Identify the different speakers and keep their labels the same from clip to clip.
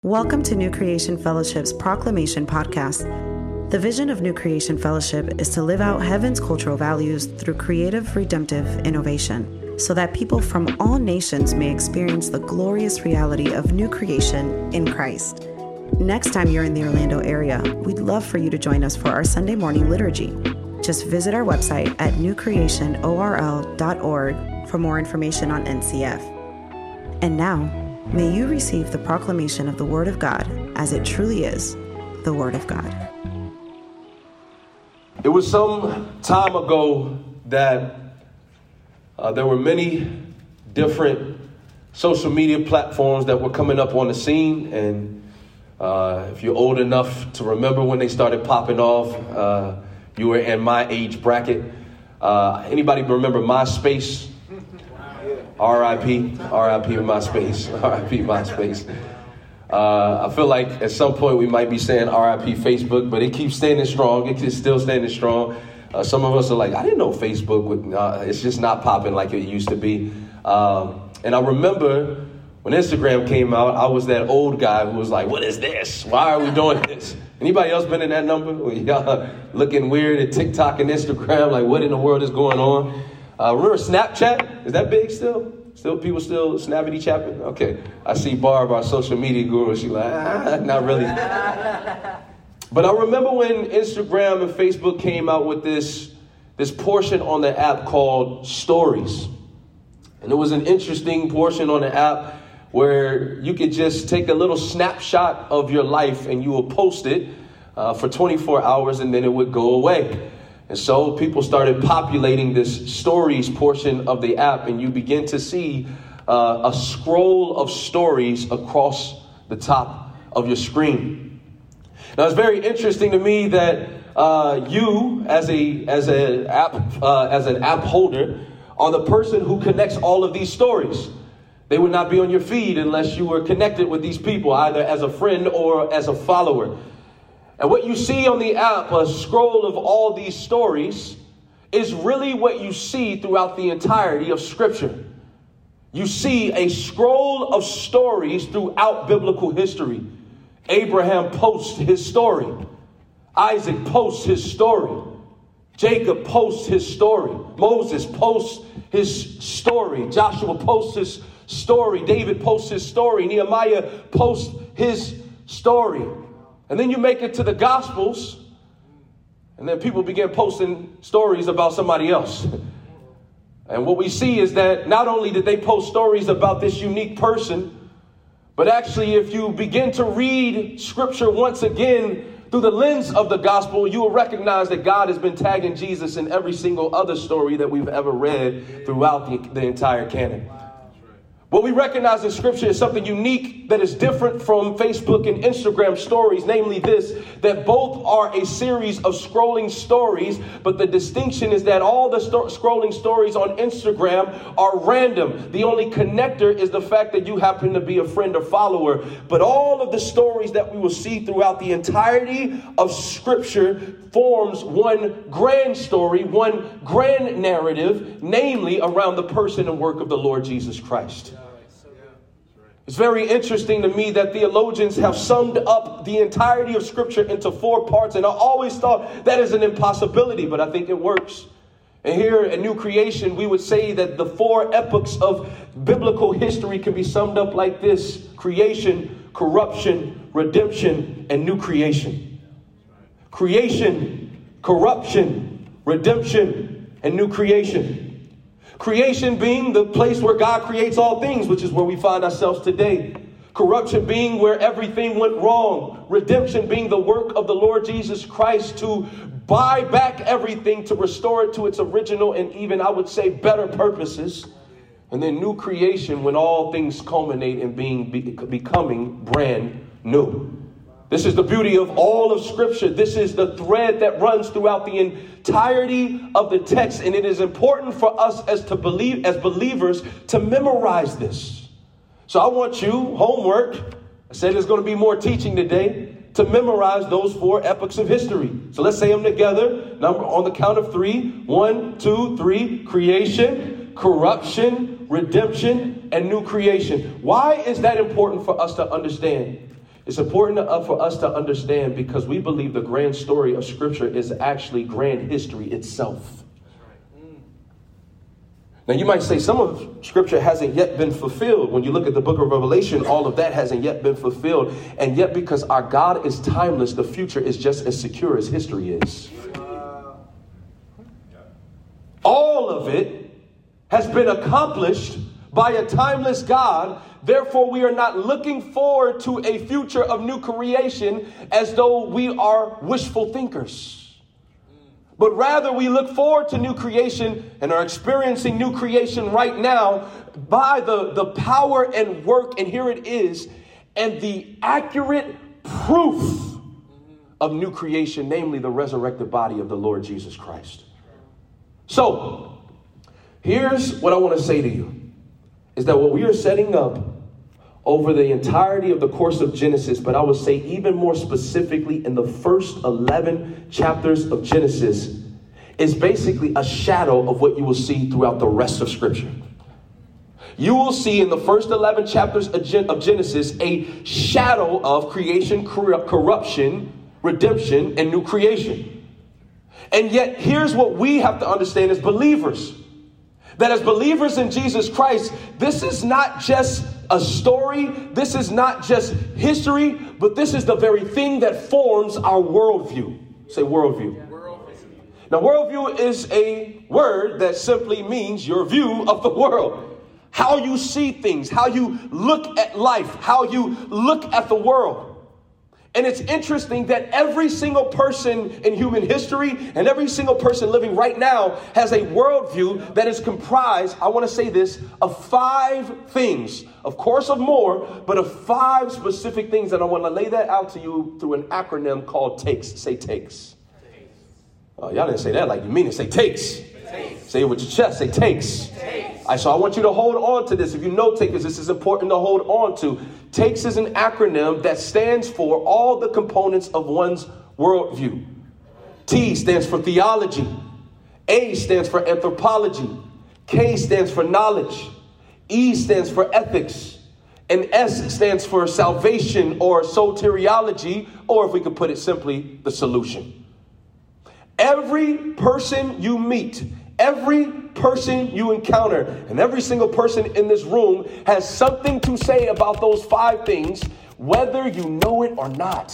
Speaker 1: Welcome to New Creation Fellowship's Proclamation Podcast. The vision of New Creation Fellowship is to live out heaven's cultural values through creative, redemptive innovation, so that people from all nations may experience the glorious reality of new creation in Christ. Next time you're in the Orlando area, we'd love for you to join us for our Sunday morning liturgy. Just visit our website at newcreationorl.org for more information on NCF. And now, may you receive the proclamation of the Word of God as it truly is, the Word of God.
Speaker 2: It was some time ago that there were many different social media platforms that were coming up on the scene. And if you're old enough to remember when they started popping off, you were in my age bracket. Anybody remember MySpace? R.I.P. MySpace. R.I.P. MySpace. I feel like at some point we might be saying R.I.P. Facebook, but it keeps standing strong. It is still standing strong. Some of us are like, I didn't know Facebook would. It's just not popping like it used to be. And I remember when Instagram came out, I was that old guy who was like, what is this? Why are we doing this? Anybody else been in that number? Y'all looking weird at TikTok and Instagram, like what in the world is going on? Remember Snapchat? Is that big still? People still snappity chapping? Okay. I see Barb, our social media guru. She's like, not really. But I remember when Instagram and Facebook came out with this portion on the app called Stories. And it was an interesting portion on the app where you could just take a little snapshot of your life and you will post it for 24 hours and then it would go away. And so people started populating this stories portion of the app, and you begin to see a scroll of stories across the top of your screen. Now, it's very interesting to me that you, as an app holder, are the person who connects all of these stories. They would not be on your feed unless you were connected with these people, either as a friend or as a follower. And what you see on the app, a scroll of all these stories, is really what you see throughout the entirety of Scripture. You see a scroll of stories throughout biblical history. Abraham posts his story. Isaac posts his story. Jacob posts his story. Moses posts his story. Joshua posts his story. David posts his story. Nehemiah posts his story. And then you make it to the Gospels, and then people begin posting stories about somebody else. And what we see is that not only did they post stories about this unique person, but actually if you begin to read Scripture once again through the lens of the Gospel, you will recognize that God has been tagging Jesus in every single other story that we've ever read throughout the entire canon. What we recognize in Scripture is something unique that is different from Facebook and Instagram stories, namely this, that both are a series of scrolling stories, but the distinction is that all the scrolling stories on Instagram are random. The only connector is the fact that you happen to be a friend or follower. But all of the stories that we will see throughout the entirety of Scripture forms one grand story, one grand narrative, namely around the person and work of the Lord Jesus Christ. It's very interesting to me that theologians have summed up the entirety of Scripture into 4 parts, and I always thought that is an impossibility, but I think it works. And here at New Creation, we would say that the 4 epochs of biblical history can be summed up like this: creation, corruption, redemption, and new creation. Creation, corruption, redemption, and new creation. Creation being the place where God creates all things, which is where we find ourselves today. Corruption being where everything went wrong. Redemption being the work of the Lord Jesus Christ to buy back everything, to restore it to its original and even, I would say, better purposes. And then new creation, when all things culminate in becoming brand new. This is the beauty of all of Scripture. This is the thread that runs throughout the entirety of the text. And it is important for us as believers to memorize this. So I want you, homework, I said there's going to be more teaching today, to memorize those 4 epochs of history. So let's say them together. On the count of 3. 1, 2, 3. Creation, corruption, redemption, and new creation. Why is that important for us to understand? It's important for us to understand because we believe the grand story of Scripture is actually grand history itself. Now, you might say some of Scripture hasn't yet been fulfilled. When you look at the book of Revelation, all of that hasn't yet been fulfilled. And yet, because our God is timeless, the future is just as secure as history is. All of it has been accomplished by a timeless God. Therefore, we are not looking forward to a future of new creation as though we are wishful thinkers. But rather, we look forward to new creation and are experiencing new creation right now by the power and work, and here it is, and the accurate proof of new creation, namely the resurrected body of the Lord Jesus Christ. So, here's what I want to say to you, is that what we are setting up over the entirety of the course of Genesis, but I would say even more specifically in the first 11 chapters of Genesis, is basically a shadow of what you will see throughout the rest of Scripture. You will see in the first 11 chapters of Genesis a shadow of creation, corruption, redemption, and new creation. And yet, here's what we have to understand as believers. That as believers in Jesus Christ, this is not just a story, this is not just history, but this is the very thing that forms our worldview. Say worldview. Now, worldview is a word that simply means your view of the world. How you see things, how you look at life, how you look at the world. And it's interesting that every single person in human history and every single person living right now has a worldview that is comprised, I want to say this, of 5 things. Of course, of more, but of 5 specific things. And I want to lay that out to you through an acronym called TAKES. Say TAKES. Oh, y'all didn't say that like you mean it. Say TAKES. Say it with your chest. Say TAKES. All right, so I want you to hold on to this. If you know takers, this is important to hold on to. TAKES is an acronym that stands for all the components of one's worldview. T stands for theology. A stands for anthropology. K stands for knowledge. E stands for ethics. And S stands for salvation or soteriology, or if we could put it simply, the solution. Every person you meet, every person you encounter, and every single person in this room has something to say about those 5 things, whether you know it or not.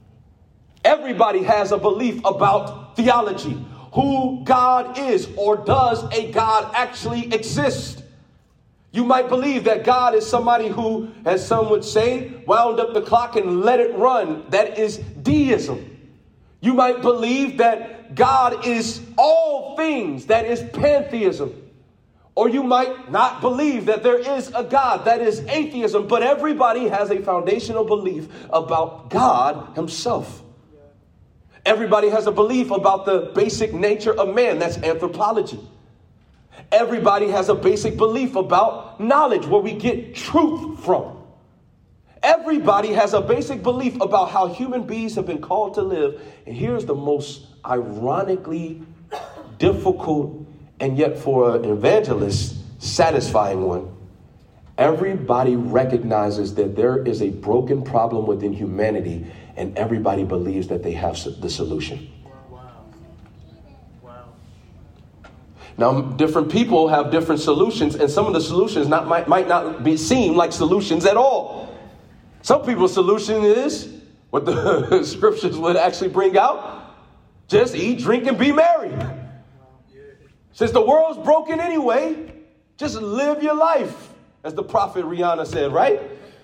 Speaker 2: Everybody has a belief about theology, who God is, or does a God actually exist? You might believe that God is somebody who, as some would say, wound up the clock and let it run. That is deism. You might believe that God is all things. That is pantheism. Or you might not believe that there is a God. That is atheism. But everybody has a foundational belief about God himself. Everybody has a belief about the basic nature of man. That's anthropology. Everybody has a basic belief about knowledge, where we get truth from. Everybody has a basic belief about how human beings have been called to live. And here's the most ironically difficult, and yet for an evangelist, satisfying one. Everybody recognizes that there is a broken problem within humanity, and everybody believes that they have the solution. Now, different people have different solutions, and some of the solutions might not seem like solutions at all. Some people's solution is what the scriptures would actually bring out: just eat, drink, and be merry. Since the world's broken anyway, just live your life, as the prophet Rihanna said, right?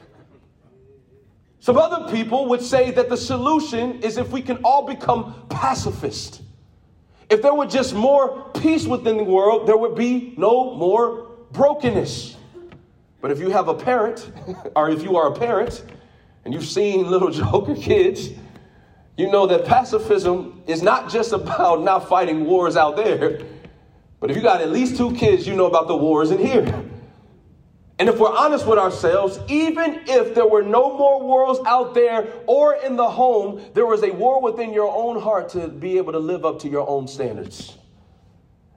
Speaker 2: Some other people would say that the solution is if we can all become pacifists. If there were just more peace within the world, there would be no more brokenness. But if you have a parent, or if you are a parent, and you've seen little joker kids, you know that pacifism is not just about not fighting wars out there. But if you got at least 2 kids, you know about the wars in here. And if we're honest with ourselves, even if there were no more wars out there or in the home, there was a war within your own heart to be able to live up to your own standards.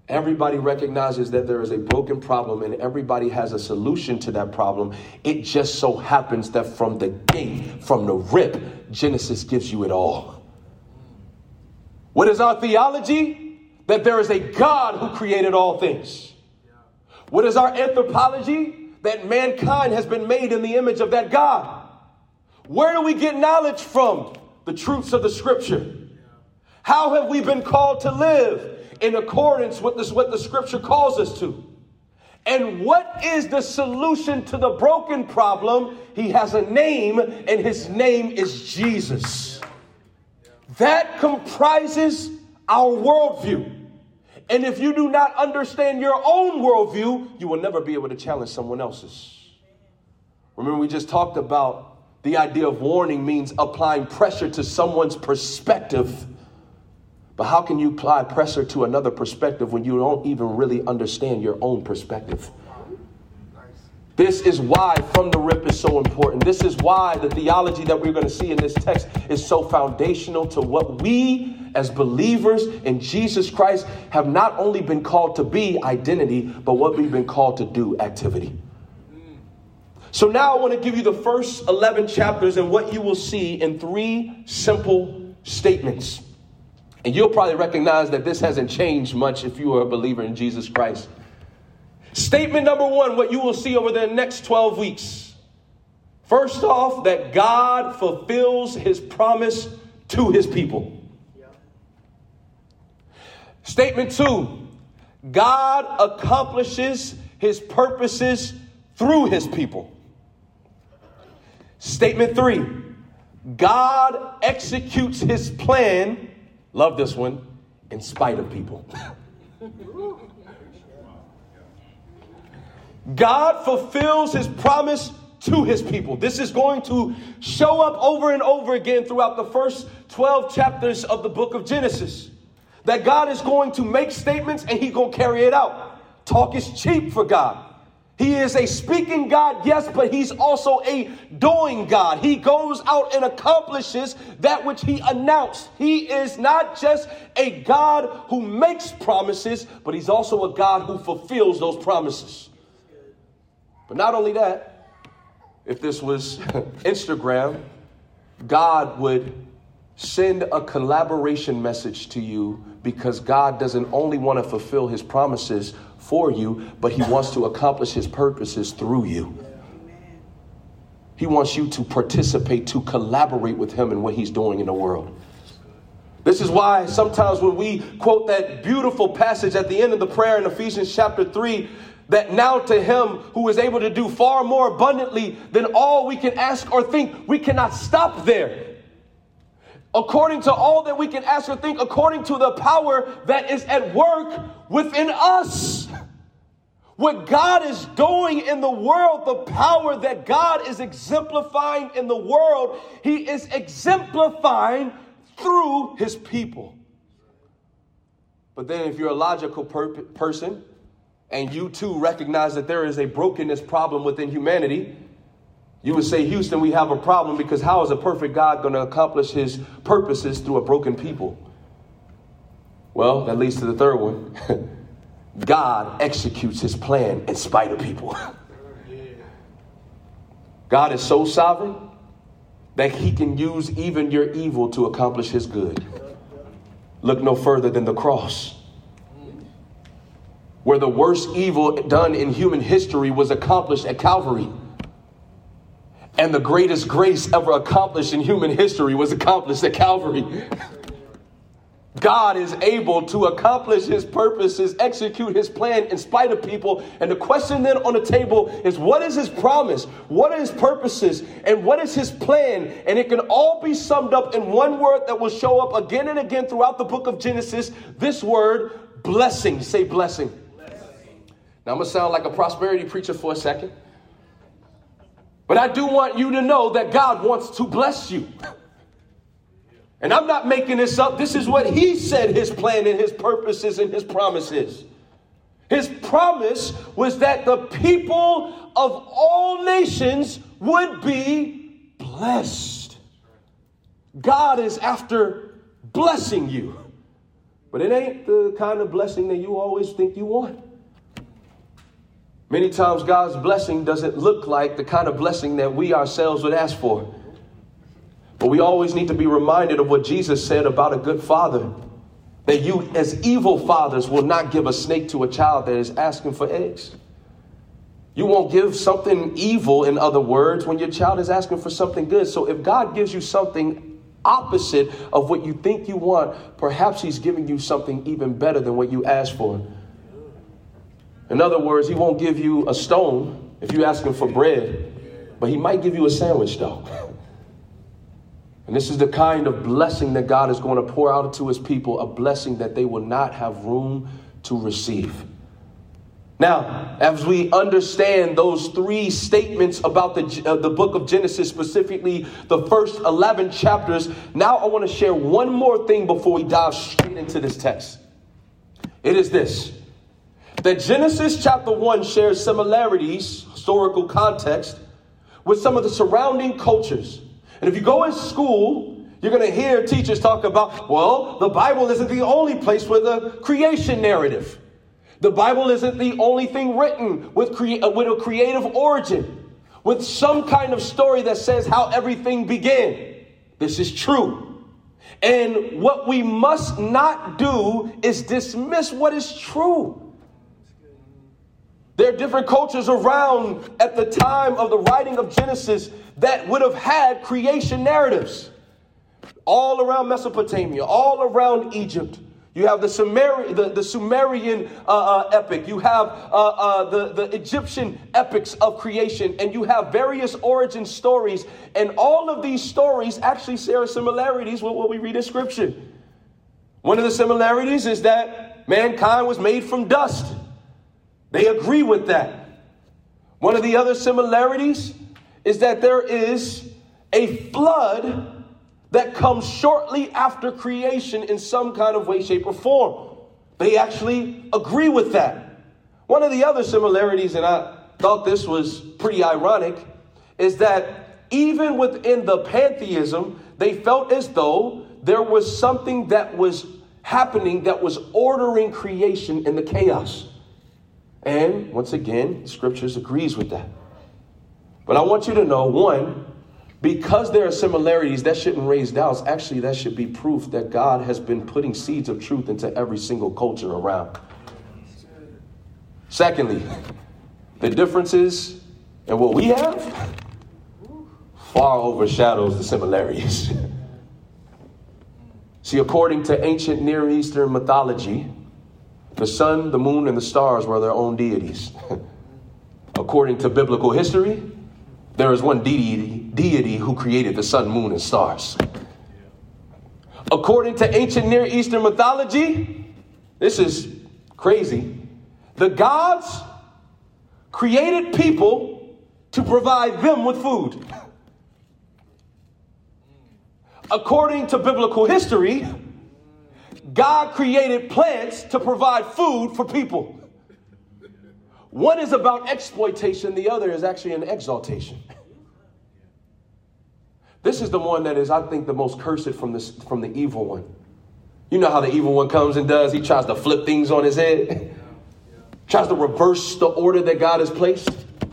Speaker 2: Everybody recognizes that there is a broken problem and everybody has a solution to that problem. It just so happens that from the gate, from the rip, Genesis gives you it all. What is our theology? That there is a God who created all things. What is our anthropology? That mankind has been made in the image of that God. Where do we get knowledge from? The truths of the scripture. How have we been called to live in accordance with what the scripture calls us to? And what is the solution to the broken problem? He has a name, and his name is Jesus. That comprises our worldview. And if you do not understand your own worldview, you will never be able to challenge someone else's. Remember, we just talked about the idea of warning means applying pressure to someone's perspective. But how can you apply pressure to another perspective when you don't even really understand your own perspective? This is why from the rip is so important. This is why the theology that we're going to see in this text is so foundational to what we as believers in Jesus Christ have not only been called to be, identity, but what we've been called to do, activity. So now I want to give you the first 11 chapters and what you will see in 3 simple statements. And you'll probably recognize that this hasn't changed much if you are a believer in Jesus Christ. Statement number 1, what you will see over the next 12 weeks. First off, that God fulfills his promise to his people. Statement 2, God accomplishes his purposes through his people. Statement 3, God executes his plan, love this one, in spite of people. God fulfills his promise to his people. This is going to show up over and over again throughout the first 12 chapters of the book of Genesis. That God is going to make statements and he's going to carry it out. Talk is cheap for God. He is a speaking God, yes, but he's also a doing God. He goes out and accomplishes that which he announced. He is not just a God who makes promises, but he's also a God who fulfills those promises. But not only that, if this was Instagram, God would send a collaboration message to you because God doesn't only want to fulfill his promises for you, but he wants to accomplish his purposes through you. He wants you to participate, to collaborate with him in what he's doing in the world. This is why sometimes when we quote that beautiful passage at the end of the prayer in Ephesians chapter 3, that now to him who is able to do far more abundantly than all we can ask or think, we cannot stop there. According to all that we can ask or think, according to the power that is at work within us. What God is doing in the world, the power that God is exemplifying in the world, he is exemplifying through his people. But then if you're a logical person and you too recognize that there is a brokenness problem within humanity, you would say, Houston, we have a problem because how is a perfect God going to accomplish his purposes through a broken people? Well, that leads to the third one. God executes his plan in spite of people. God is so sovereign that he can use even your evil to accomplish his good. Look no further than the cross, where the worst evil done in human history was accomplished at Calvary. And the greatest grace ever accomplished in human history was accomplished at Calvary. God is able to accomplish his purposes, execute his plan in spite of people. And the question then on the table is, what is his promise? What are his purposes? And what is his plan? And it can all be summed up in one word that will show up again and again throughout the book of Genesis. This word, blessing. Say blessing. Now I'm going to sound like a prosperity preacher for a second. But I do want you to know that God wants to bless you. And I'm not making this up. This is what he said his plan and his purposes and his promises. His promise was that the people of all nations would be blessed. God is after blessing you. But it ain't the kind of blessing that you always think you want. Many times God's blessing doesn't look like the kind of blessing that we ourselves would ask for. But we always need to be reminded of what Jesus said about a good father. That you as evil fathers will not give a snake to a child that is asking for eggs. You won't give something evil, in other words, when your child is asking for something good. So if God gives you something opposite of what you think you want, perhaps he's giving you something even better than what you asked for. In other words, he won't give you a stone if you're asking for bread, but he might give you a sandwich though. And this is the kind of blessing that God is going to pour out into his people, a blessing that they will not have room to receive. Now, as we understand those three statements about the book of Genesis, specifically the first 11 chapters, now I want to share one more thing before we dive straight into this text. It is this, that Genesis chapter 1 shares similarities, historical context, with some of the surrounding cultures. And if you go in school, you're going to hear teachers talk about, well, the Bible isn't the only place with a creation narrative. The Bible isn't the only thing written with a creative origin, with some kind of story that says how everything began. This is true. And what we must not do is dismiss what is true. There are different cultures around at the time of the writing of Genesis that would have had creation narratives. All around Mesopotamia, all around Egypt. You have the Sumerian epic. You have the Egyptian epics of creation. And you have various origin stories. And all of these stories actually share similarities with what we read in Scripture. One of the similarities is that mankind was made from dust. They agree with that. One of the other similarities is that there is a flood that comes shortly after creation in some kind of way, shape, or form. They actually agree with that. One of the other similarities, and I thought this was pretty ironic, is that even within the pantheism, they felt as though there was something that was happening that was ordering creation in the chaos. And once again, Scriptures agrees with that. But I want you to know, one, because there are similarities, that shouldn't raise doubts. Actually, that should be proof that God has been putting seeds of truth into every single culture around. Secondly, the differences in what we have far overshadows the similarities. See, according to ancient Near Eastern mythology, the sun, the moon, and the stars were their own deities. According to biblical history, there is one deity who created the sun, moon, and stars. According to ancient Near Eastern mythology, this is crazy. The gods created people to provide them with food. According to biblical history, God created plants to provide food for people. One is about exploitation. The other is actually an exaltation. This is the one that is, I think, the most cursed from the evil one. You know how the evil one comes and does. He tries to flip things on his head. Tries to reverse the order that God has placed.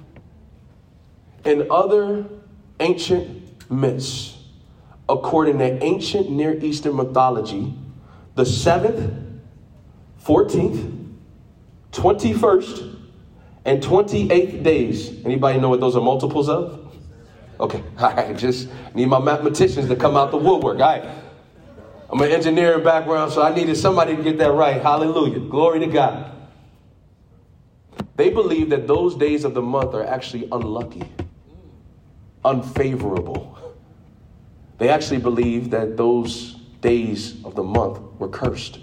Speaker 2: In other ancient myths, according to ancient Near Eastern mythology, the 7th, 14th, 21st, and 28th days. Anybody know what those are multiples of? Okay, all right, just need my mathematicians to come out the woodwork. All right, I'm an engineering background, so I needed somebody to get that right. Hallelujah, glory to God. They believe that those days of the month are actually unlucky, unfavorable. They actually believe that those days of the month were cursed.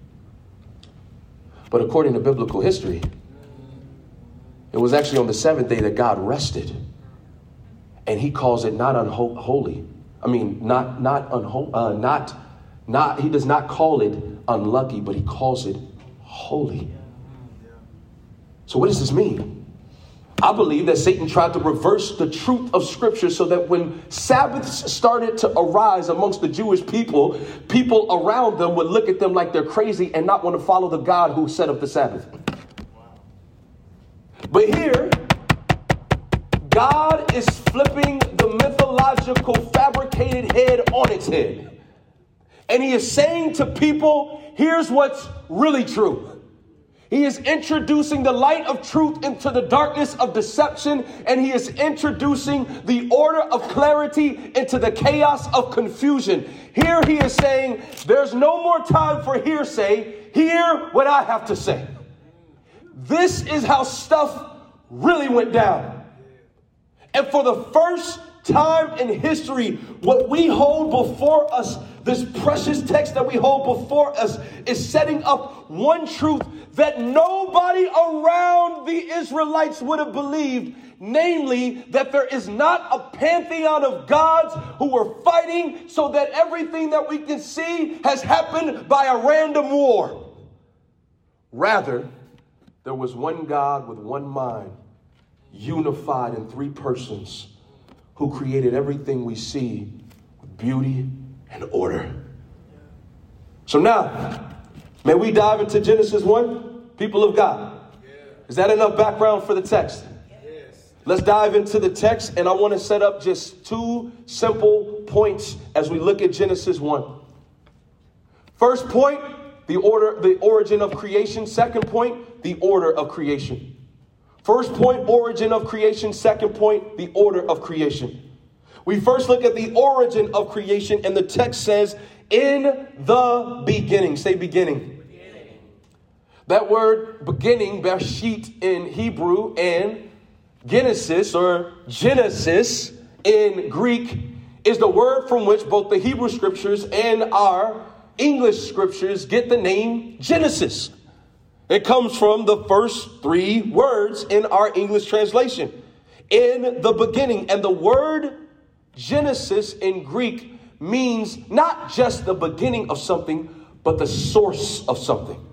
Speaker 2: But according to biblical history, it was actually on the 7th day that God rested. And he calls it not unholy. I mean, he does not call it unlucky, but he calls it holy. So what does this mean? I believe that Satan tried to reverse the truth of Scripture so that when Sabbaths started to arise amongst the Jewish people, people around them would look at them like they're crazy and not want to follow the God who set up the Sabbath. But here, God is flipping the mythological fabricated head on its head. And he is saying to people, here's what's really true. He is introducing the light of truth into the darkness of deception, and he is introducing the order of clarity into the chaos of confusion. Here he is saying, there's no more time for hearsay. Hear what I have to say. This is how stuff really went down. And for the first time in history, what we hold before us, this precious text that we hold before us, is setting up one truth that nobody around the Israelites would have believed, namely that there is not a pantheon of gods who were fighting so that everything that we can see has happened by a random war. Rather, there was one God with one mind, unified in three persons, who created everything we see with beauty and order. So now, may we dive into Genesis 1, people of God? Is that enough background for the text? Let's dive into the text, and I want to set up just two simple points as we look at Genesis 1. First point, the origin of creation. Second point, the order of creation. First point, origin of creation. Second point, the order of creation. We first look at the origin of creation, and the text says, in the beginning. Say beginning. Beginning. That word beginning, Bereshit in Hebrew, and Genesis or Genesis in Greek is the word from which both the Hebrew scriptures and our English scriptures get the name Genesis. It comes from the first three words in our English translation. In the beginning. And the word Genesis in Greek means not just the beginning of something, but the source of something.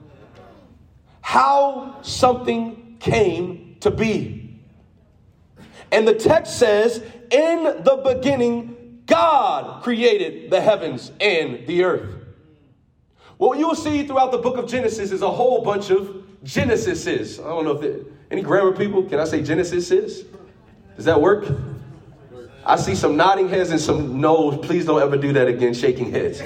Speaker 2: How something came to be. And the text says, in the beginning, God created the heavens and the earth. What you will see throughout the book of Genesis is a whole bunch of Genesises. I don't know if any grammar people, can I say Genesises? Does that work? I see some nodding heads and some no's. Please don't ever do that again, shaking heads.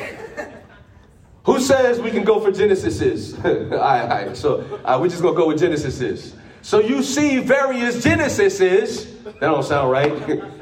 Speaker 2: Who says we can go for Genesises? All right. So we're just going to go with Genesises. So you see various Genesises. That don't sound right.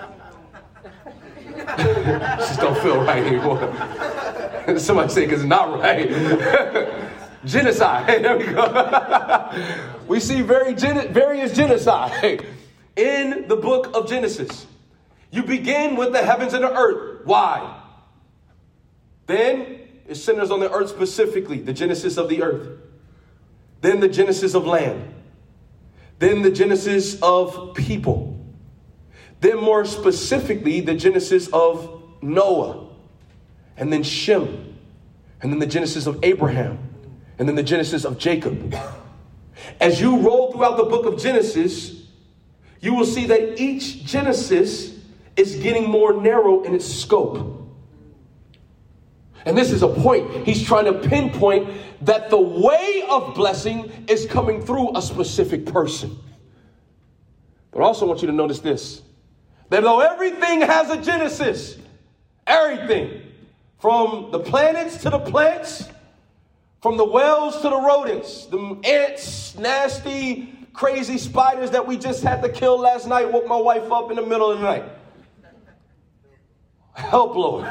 Speaker 2: Just don't feel right anymore. Somebody say because it's not right. Genocide. There we go. We see various genocide in the book of Genesis. You begin with the heavens and the earth. Why? Then it centers on the earth specifically, the genesis of the earth. Then the genesis of land. Then the genesis of people. Then more specifically, the genesis of Noah. And then Shem. And then the genesis of Abraham. And then the genesis of Jacob. As you roll throughout the book of Genesis, you will see that each Genesis is getting more narrow in its scope. And this is a point. He's trying to pinpoint that the way of blessing is coming through a specific person. But I also want you to notice this. That though everything has a genesis, everything, from the planets to the plants, from the whales to the rodents, the ants, nasty, crazy spiders that we just had to kill last night, woke my wife up in the middle of the night. Help, Lord.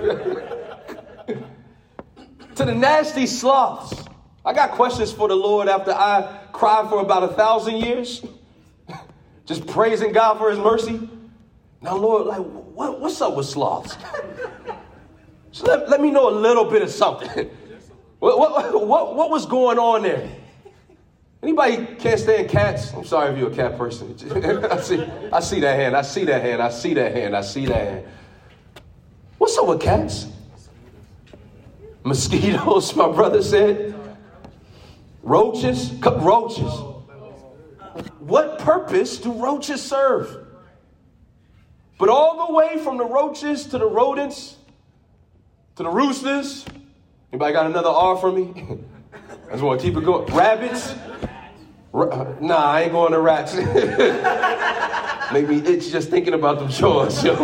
Speaker 2: To the nasty sloths. I got questions for the Lord after I cried for about 1,000 years. Just praising God for his mercy. Now, Lord, like, what's up with sloths? So let me know a little bit of something. What was going on there? Anybody can't stand cats? I'm sorry if you're a cat person. I see that hand. I see that hand. I see that hand. I see that hand. What's up with cats? Mosquitoes, my brother said. Roaches. Roaches. what purpose do roaches serve? But all the way from the roaches to the rodents to the roosters. Anybody got another R for me? I just want to keep it going. Rabbits? Nah, I ain't going to rats. Make me itch just thinking about them chores, yo.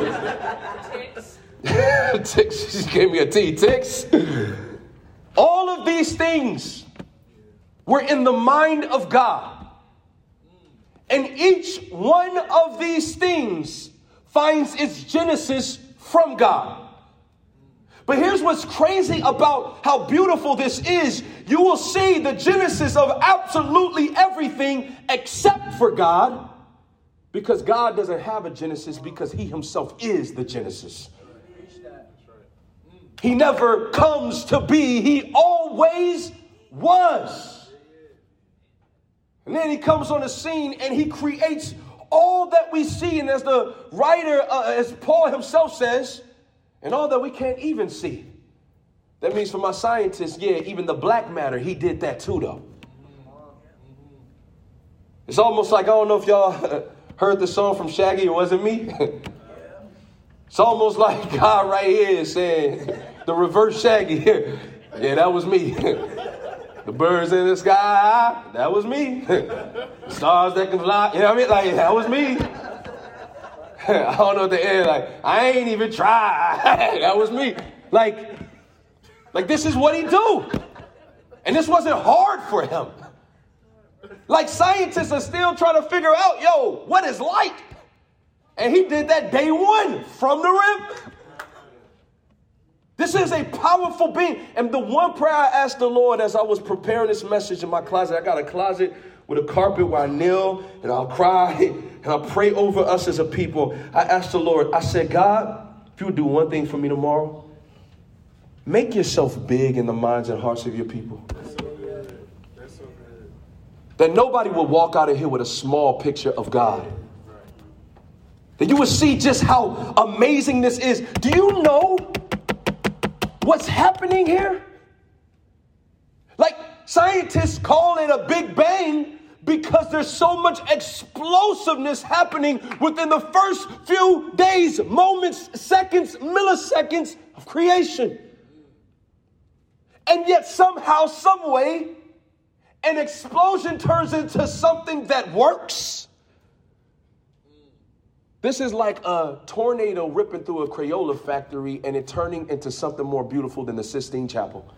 Speaker 2: Ticks. She gave me a T. Ticks. All of these things were in the mind of God. And each one of these things finds its genesis from God. But here's what's crazy about how beautiful this is. You will see the genesis of absolutely everything except for God. Because God doesn't have a genesis because he himself is the genesis. He never comes to be. He always was. And then he comes on the scene and he creates all that we see. And as the writer, as Paul himself says, and all that we can't even see. That means for my scientists, yeah, even the black matter, he did that too, though. It's almost like, I don't know if y'all heard the song from Shaggy, It Wasn't Me. It's almost like God right here saying, the reverse Shaggy here. Yeah, that was me. The birds in the sky, that was me. The stars that can fly, you know what I mean? Like, that was me. I don't know what the end, like, I ain't even tried. That was me. Like this is what he do. And this wasn't hard for him. Like scientists are still trying to figure out, yo, what is light? And he did that day one from the rip. This is a powerful being. And the one prayer I asked the Lord as I was preparing this message in my closet, I got a closet with a carpet where I kneel and I'll cry and I'll pray over us as a people. I asked the Lord, I said, God, if you would do one thing for me tomorrow, make yourself big in the minds and hearts of your people. That's so good. That's so good. That nobody will walk out of here with a small picture of God. That you will see just how amazing this is. Do you know what's happening here? Like scientists call it a Big Bang because there's so much explosiveness happening within the first few days, moments, seconds, milliseconds of creation. And yet somehow, some way, an explosion turns into something that works. This is like a tornado ripping through a Crayola factory and it turning into something more beautiful than the Sistine Chapel.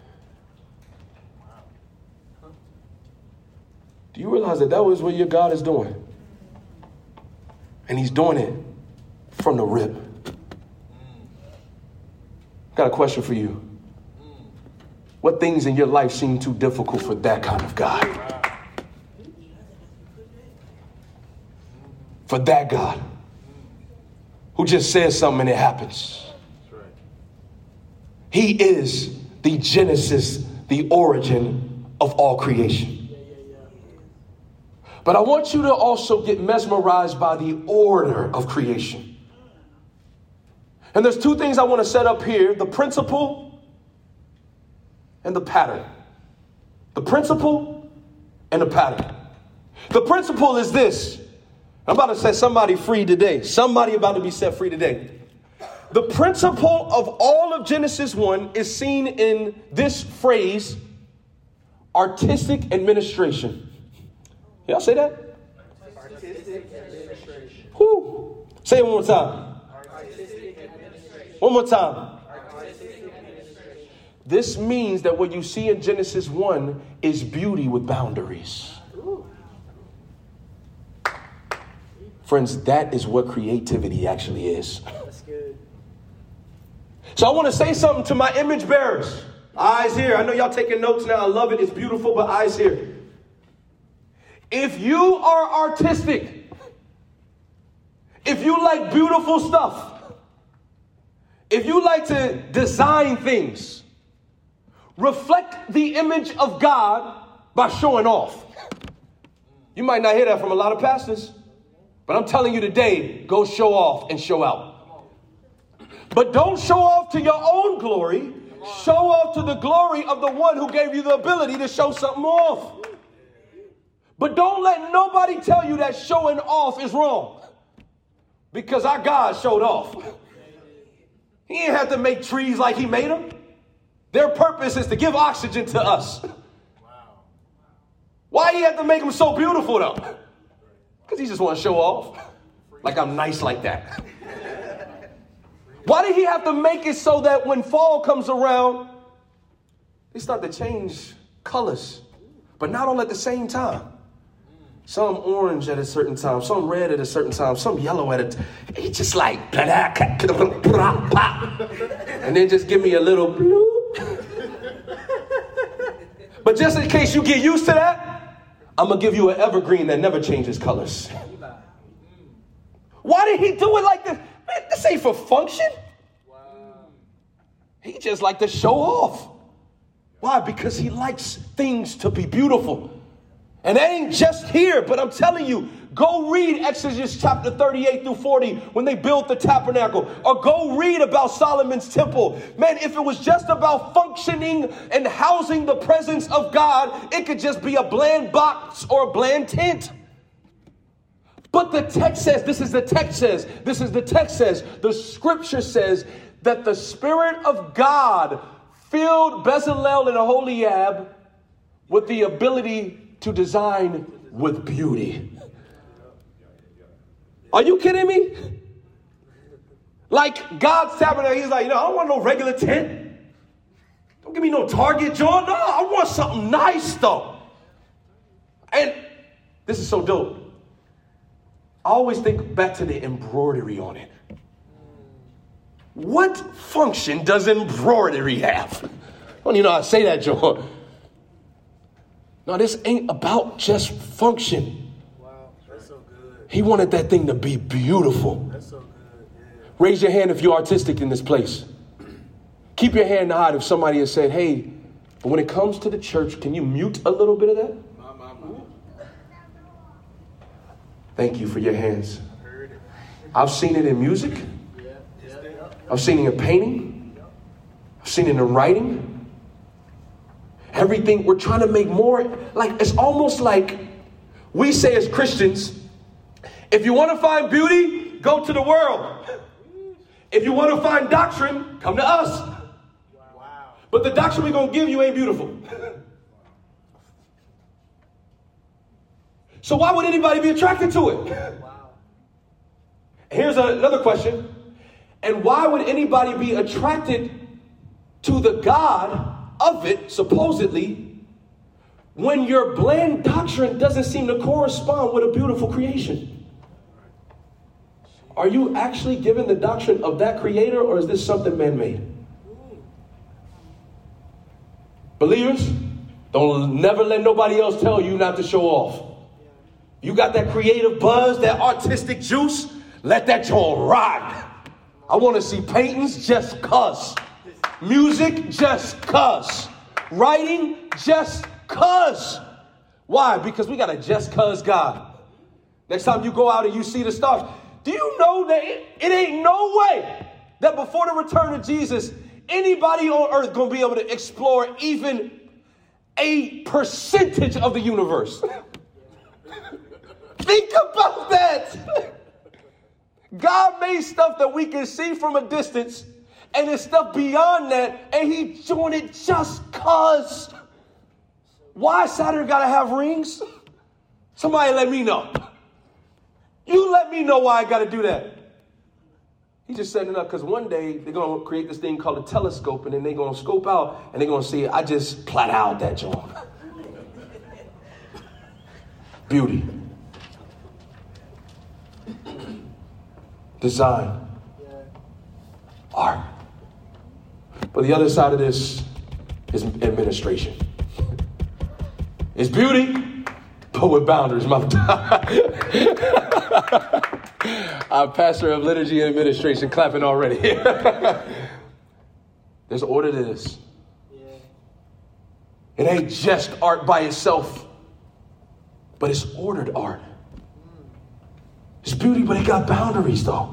Speaker 2: Do you realize that was what your God is doing? And he's doing it from the rip. Got a question for you. What things in your life seem too difficult for that kind of God? For that God who just says something and it happens. He is the genesis, the origin of all creation. But I want you to also get mesmerized by the order of creation. And there's two things I want to set up here, the principle and the pattern. The principle and the pattern. The principle is this. I'm about to set somebody free today. Somebody about to be set free today. The principle of all of Genesis 1 is seen in this phrase, artistic administration. Y'all say that? Artistic administration. Whoo. Say it one more time. Artistic administration. One more time. Artistic administration. This means that what you see in Genesis 1 is beauty with boundaries. Friends, that is what creativity actually is. That's good. So I want to say something to my image bearers. Eyes here. I know y'all taking notes now. I love it. It's beautiful, but eyes here. If you are artistic, if you like beautiful stuff, if you like to design things, reflect the image of God by showing off. You might not hear that from a lot of pastors, but I'm telling you today, go show off and show out. But don't show off to your own glory. Show off to the glory of the one who gave you the ability to show something off. But don't let nobody tell you that showing off is wrong. Because our God showed off. He didn't have to make trees like he made them. Their purpose is to give oxygen to us. Why he had to make them so beautiful though? Because he just want to show off. Like I'm nice like that. Why did he have to make it so that when fall comes around, they start to change colors, but not all at the same time? Some orange at a certain time, some red at a certain time, some yellow at a time. It's just like, and then just give me a little blue. But just in case you get used to that, I'm going to give you an evergreen that never changes colors. Why did he do it like this? Man, this ain't for function. He just like to show off. Why? Because he likes things to be beautiful. And it ain't just here, but I'm telling you, go read Exodus chapter 38 through 40 when they built the tabernacle. Or go read about Solomon's temple. Man, if it was just about functioning and housing the presence of God, it could just be a bland box or a bland tent. But the text says, the scripture says that the Spirit of God filled Bezalel and Aholiab with the ability to design with beauty. Are you kidding me? Like God's tabernacle, he's like, I don't want no regular tent. Don't give me no Target, John. No, I want something nice though. And this is so dope. I always think back to the embroidery on it. What function does embroidery have? I don't even know how to say that, John. No, this ain't about just function.
Speaker 3: Wow, that's so good.
Speaker 2: He wanted that thing to be beautiful.
Speaker 3: That's so good. Yeah.
Speaker 2: Raise your hand if you're artistic in this place. Keep your hand high if somebody has said, hey, but when it comes to the church, can you mute a little bit of that? Thank you for your hands. I've seen it in music. I've seen it in painting. I've seen it in writing. Everything, we're trying to make more, like, it's almost like we say as Christians, if you want to find beauty, go to the world. If you want to find doctrine, come to us.
Speaker 3: Wow.
Speaker 2: But the doctrine we're going to give you ain't beautiful. So why would anybody be attracted to it?
Speaker 3: Wow.
Speaker 2: Here's another question. And why would anybody be attracted to the God of it, supposedly, when your bland doctrine doesn't seem to correspond with a beautiful creation? Are you actually given the doctrine of that creator, or is this something man-made? Believers, don't never let nobody else tell you not to show off. You got that creative buzz, that artistic juice, let that joint ride. I want to see paintings just cuz. Music just cuz. Writing just cuz. Why? Because we got a just cuz God. Next time you go out and you see the stars, do you know that it ain't no way that before the return of Jesus, anybody on earth going to be able to explore even a percentage of the universe? Think about that. God made stuff that we can see from a distance, and there's stuff beyond that, and he doing it just cuz. Why Saturn gotta have rings? Somebody let me know. You let me know why I gotta do that. He just setting it up because one day they're gonna create this thing called a telescope, and then they're gonna scope out and they're gonna see I just plat out that joint. Beauty. Design. Art. But the other side of this is administration. It's beauty, but with boundaries. Our pastor of liturgy and administration clapping already. There's order to this. It ain't just art by itself, but it's ordered art. It's beauty, but it got boundaries, though.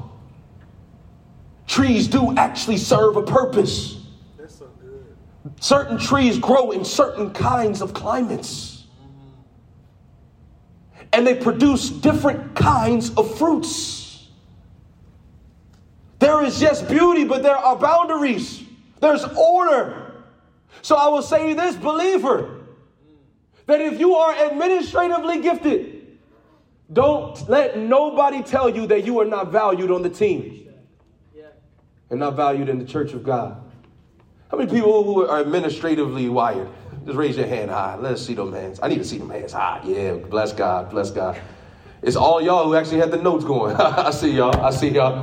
Speaker 2: Trees do actually serve a purpose.
Speaker 3: That's so good.
Speaker 2: Certain trees grow in certain kinds of climates. and they produce different kinds of fruits. There is yes beauty, but there are boundaries. There's order. So I will say this, believer, that if you are administratively gifted, don't let nobody tell you that you are not valued on the team and not valued in the church of God. How many people who are administratively wired? Just raise your hand high. Let's see them hands. I need to see them hands high. Yeah, bless God, bless God. It's all y'all who actually had the notes going. I see y'all. I see y'all.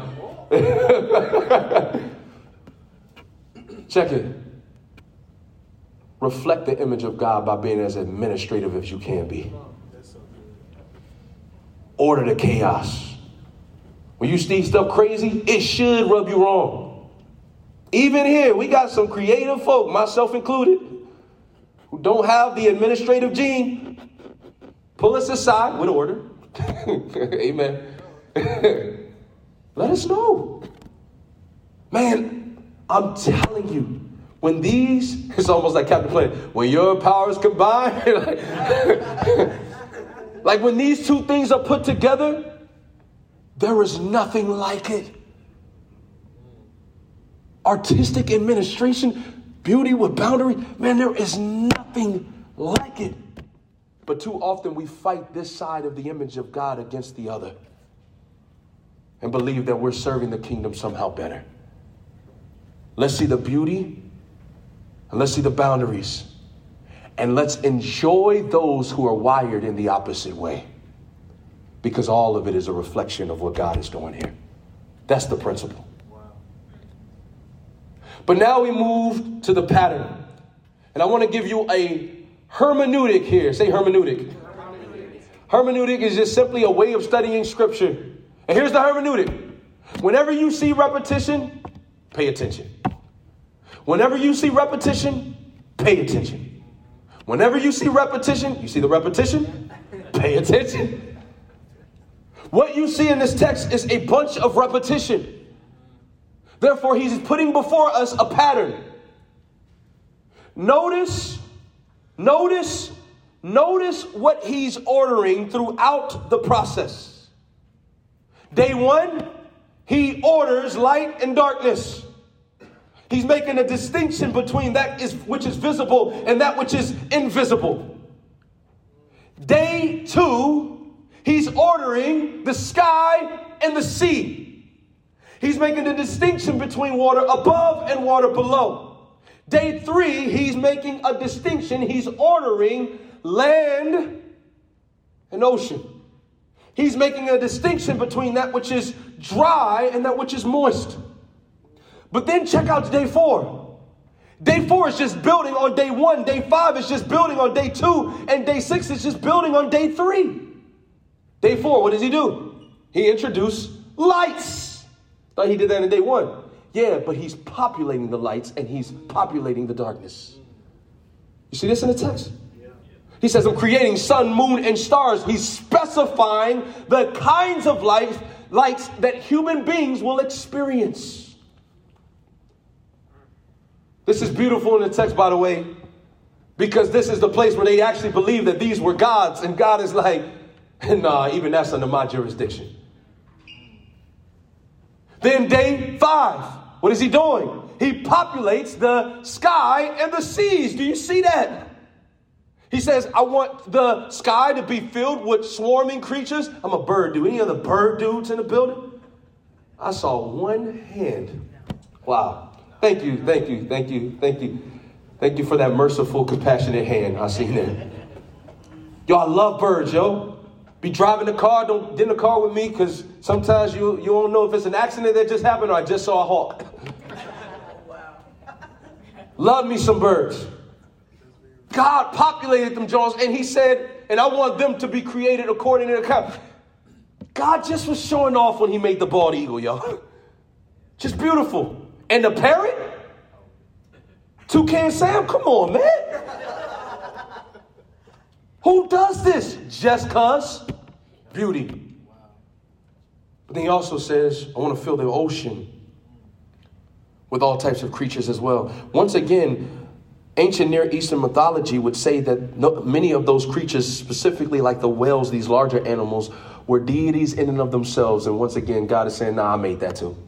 Speaker 2: Check it. Reflect the image of God by being as administrative as you can be. Order the chaos. When you see stuff crazy, it should rub you wrong. Even here, we got some creative folk, myself included, who don't have the administrative gene. Pull us aside with order. Amen. Let us know. Man, I'm telling you, when these, it's almost like Captain Planet, when your powers combine, like when these two things are put together, there is nothing like it. Artistic administration, beauty with boundary, man, there is nothing like it. But too often we fight this side of the image of God against the other and believe that we're serving the kingdom somehow better. Let's see the beauty and let's see the boundaries. And let's enjoy those who are wired in the opposite way. Because all of it is a reflection of what God is doing here. That's the principle. But now we move to the pattern. And I want to give you a hermeneutic here. Say hermeneutic. Hermeneutic is just simply a way of studying scripture. And here's the hermeneutic. Whenever you see repetition, pay attention. Whenever you see repetition, pay attention. Whenever you see repetition, you see the repetition, pay attention. What you see in this text is a bunch of repetition. Therefore, he's putting before us a pattern. Notice what he's ordering throughout the process. Day one, he orders light and darkness. He's making a distinction between that which is visible and that which is invisible. Day two, he's ordering the sky and the sea. He's making a distinction between water above and water below. Day three, he's making a distinction. He's ordering land and ocean. He's making a distinction between that which is dry and that which is moist. But then check out day four. Day four is just building on day one. Day five is just building on day two. And day six is just building on day three. Day four, what does he do? He introduced lights. Thought he did that in day one. Yeah, but he's populating the lights and he's populating the darkness. You see this in the text? He says, I'm creating sun, moon, and stars. He's specifying the kinds of lights that human beings will experience. This is beautiful in the text, by the way, because this is the place where they actually believe that these were gods. And God is like, nah, even that's under my jurisdiction. Then day five, what is he doing? He populates the sky and the seas. Do you see that? He says, I want the sky to be filled with swarming creatures. I'm a bird dude. Any other bird dudes in the building? I saw one hand. Wow. Thank you for that merciful, compassionate hand I seen there. Yo, I love birds, yo. Be driving the car, don't get in the car with me, because sometimes you don't know if it's an accident that just happened or I just saw a hawk. Love me some birds. God populated them, Jones, and he said, and I want them to be created according to the account. God just was showing off when he made the bald eagle, yo. Just beautiful. And the parrot? Toucan Sam? Come on, man. Who does this? Just cause? Beauty. But then he also says, I want to fill the ocean with all types of creatures as well. Once again, Ancient Near Eastern mythology would say that many of those creatures, specifically like the whales, these larger animals, were deities in and of themselves. And once again, God is saying, nah, I made that too.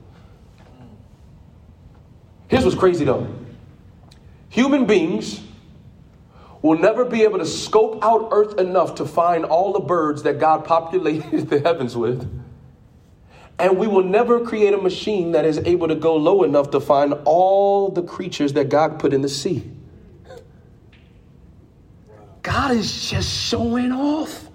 Speaker 2: Here's what's crazy though. Human beings will never be able to scope out earth enough to find all the birds that God populated the heavens with. And we will never create a machine that is able to go low enough to find all the creatures that God put in the sea. God is just showing off.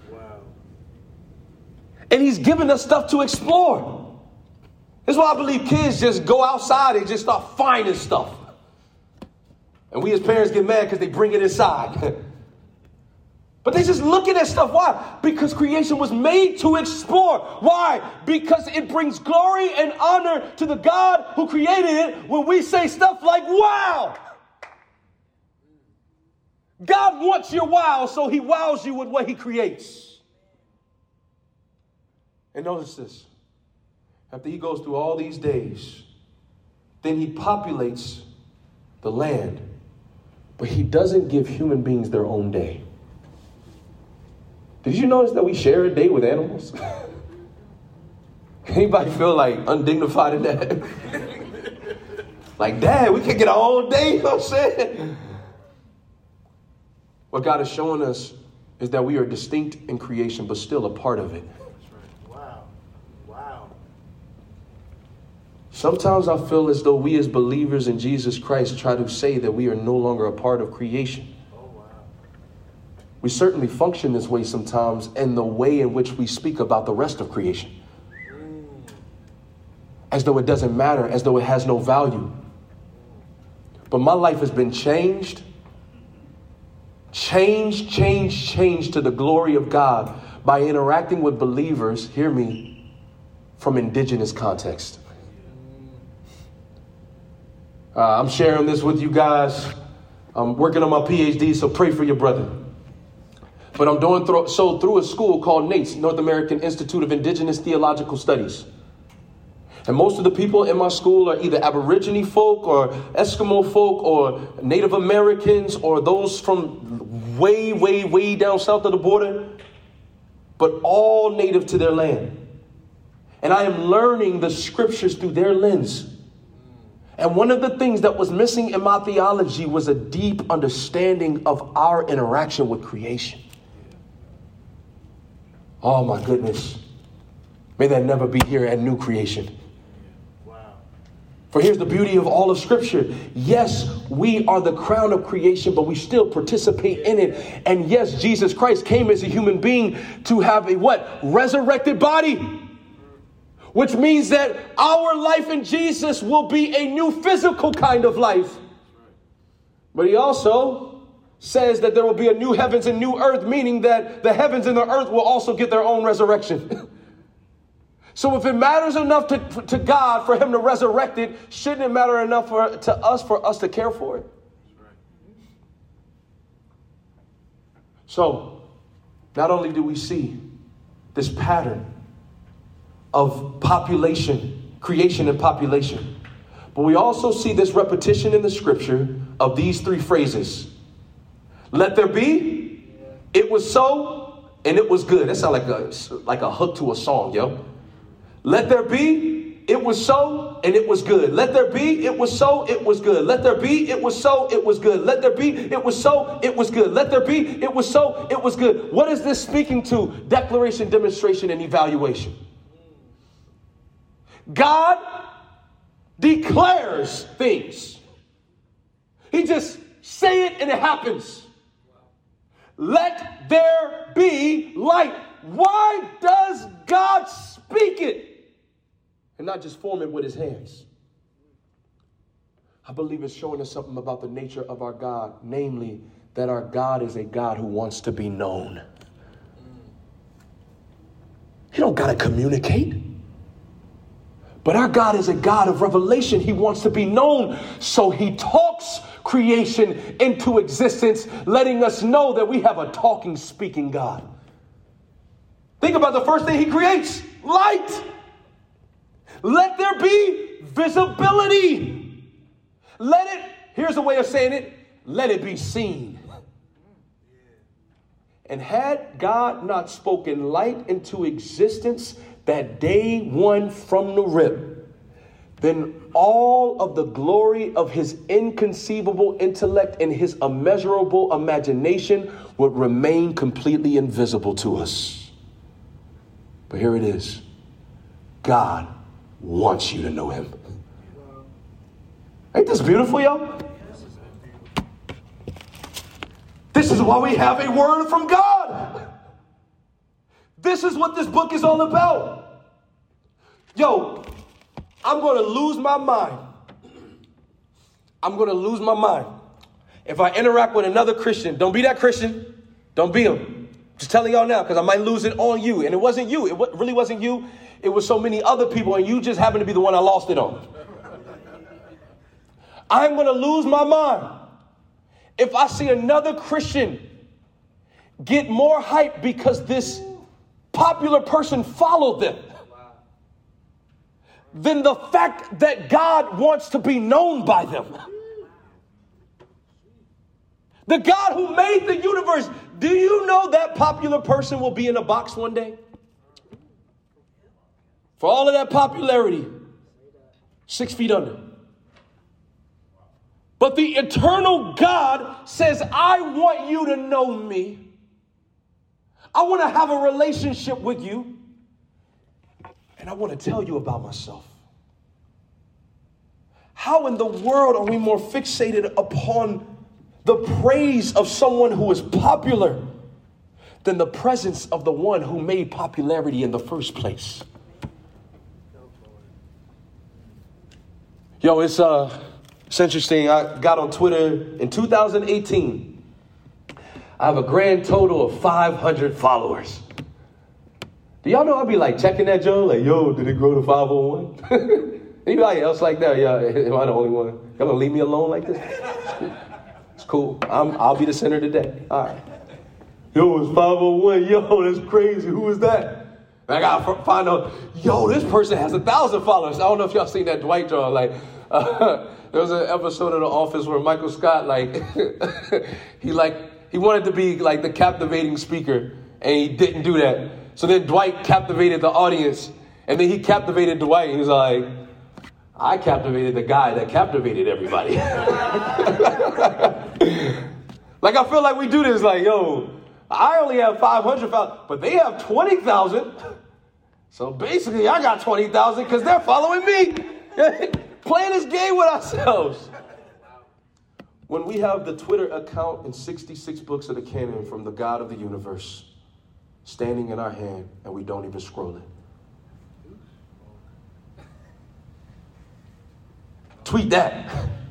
Speaker 2: And he's giving us stuff to explore. That's why I believe kids just go outside and just start finding stuff. And we as parents get mad because they bring it inside. But they just looking at stuff. Why? Because creation was made to explore. Why? Because it brings glory and honor to the God who created it when we say stuff like, wow. God wants your wow, so he wows you with what he creates. And notice this. After he goes through all these days, then he populates the land. But he doesn't give human beings their own day. Did you notice that we share a day with animals? Anybody feel like undignified in that? Like, Dad, we can get our own day, you know what I'm saying? What God is showing us is that we are distinct in creation, but still a part of it.
Speaker 3: Wow. Wow.
Speaker 2: Sometimes I feel as though we as believers in Jesus Christ try to say that we are no longer a part of creation. We certainly function this way sometimes in the way in which we speak about the rest of creation. As though it doesn't matter, as though it has no value. But my life has been changed to the glory of God by interacting with believers, hear me, from indigenous context. I'm sharing this with you guys. I'm working on my PhD, so pray for your brother. But I'm doing so through a school called NAITS, North American Institute of Indigenous Theological Studies. And most of the people in my school are either Aborigine folk or Eskimo folk or Native Americans or those from way, way, way down south of the border, but all native to their land. And I am learning the scriptures through their lens. And one of the things that was missing in my theology was a deep understanding of our interaction with creation. Oh my goodness. May that never be here at New Creation.
Speaker 3: Wow.
Speaker 2: For here's the beauty of all of Scripture. Yes, we are the crown of creation, but we still participate in it. And yes, Jesus Christ came as a human being to have a what? Resurrected body. Which means that our life in Jesus will be a new physical kind of life. But he also says that there will be a new heavens and new earth, meaning that the heavens and the earth will also get their own resurrection. So if it matters enough to God for him to resurrect it, shouldn't it matter enough to us for us to care for it? So not only do we see this pattern of population, creation and population, but we also see this repetition in the scripture of these three phrases. Let there be, it was so, and it was good. That sounds like a hook to a song, yo. Let there be, it was so, and it was good. Let there be, it was so, it was good. Let there be, it was so, it was good. Let there be, it was so, it was good. Let there be, it was so, it was good. What is this speaking to? Declaration, demonstration, and evaluation. God declares things. He just say it and it happens. Let there be light. Why does God speak it and not just form it with his hands? I believe it's showing us something about the nature of our God, namely that our God is a God who wants to be known. He don't got to communicate. But our God is a God of revelation. He wants to be known. So he talks creation into existence, letting us know that we have a talking, speaking God. Think about the first thing he creates, light. Let there be visibility. Let it, here's a way of saying it, let it be seen. And had God not spoken light into existence that day one from the rip, then all of the glory of his inconceivable intellect and his immeasurable imagination would remain completely invisible to us. But here it is. God wants you to know him. Ain't this beautiful, yo? This is why we have a word from God. This is what this book is all about. Yo, I'm going to lose my mind. I'm going to lose my mind. If I interact with another Christian, don't be that Christian. Don't be him. Just telling y'all now, because I might lose it on you. And it wasn't you. It really wasn't you. It was so many other people, and you just happened to be the one I lost it on. I'm going to lose my mind if I see another Christian get more hype because this popular person followed them than the fact that God wants to be known by them. The God who made the universe, do you know that popular person will be in a box one day? For all of that popularity, 6 feet under. But the eternal God says, I want you to know me. I want to have a relationship with you. And I want to tell you about myself. How in the world are we more fixated upon the praise of someone who is popular than the presence of the one who made popularity in the first place? Yo, it's interesting. I got on Twitter in 2018. I have a grand total of 500 followers. Do y'all know I'll be like checking that, Joe? Like, yo, did it grow to 501? Anybody else like that? Yeah, am I the only one? Y'all gonna leave me alone like this? It's cool. I'll be the center today. All right. Yo, it's 501. Yo, that's crazy. Who is that? And I gotta find out. Yo, this person has 1,000 followers. I don't know if y'all seen that Dwight draw. Like, there was an episode of The Office where Michael Scott, he wanted to be like the captivating speaker, and he didn't do that. So then Dwight captivated the audience, and then he captivated Dwight. He was like, I captivated the guy that captivated everybody. Like, I feel like we do this, like, yo, I only have 500 followers, but they have 20,000. So basically, I got 20,000 because they're following me. Playing this game with ourselves. When we have the Twitter account and 66 books of the canon from the God of the universe standing in our hand, and we don't even scroll it. Tweet that.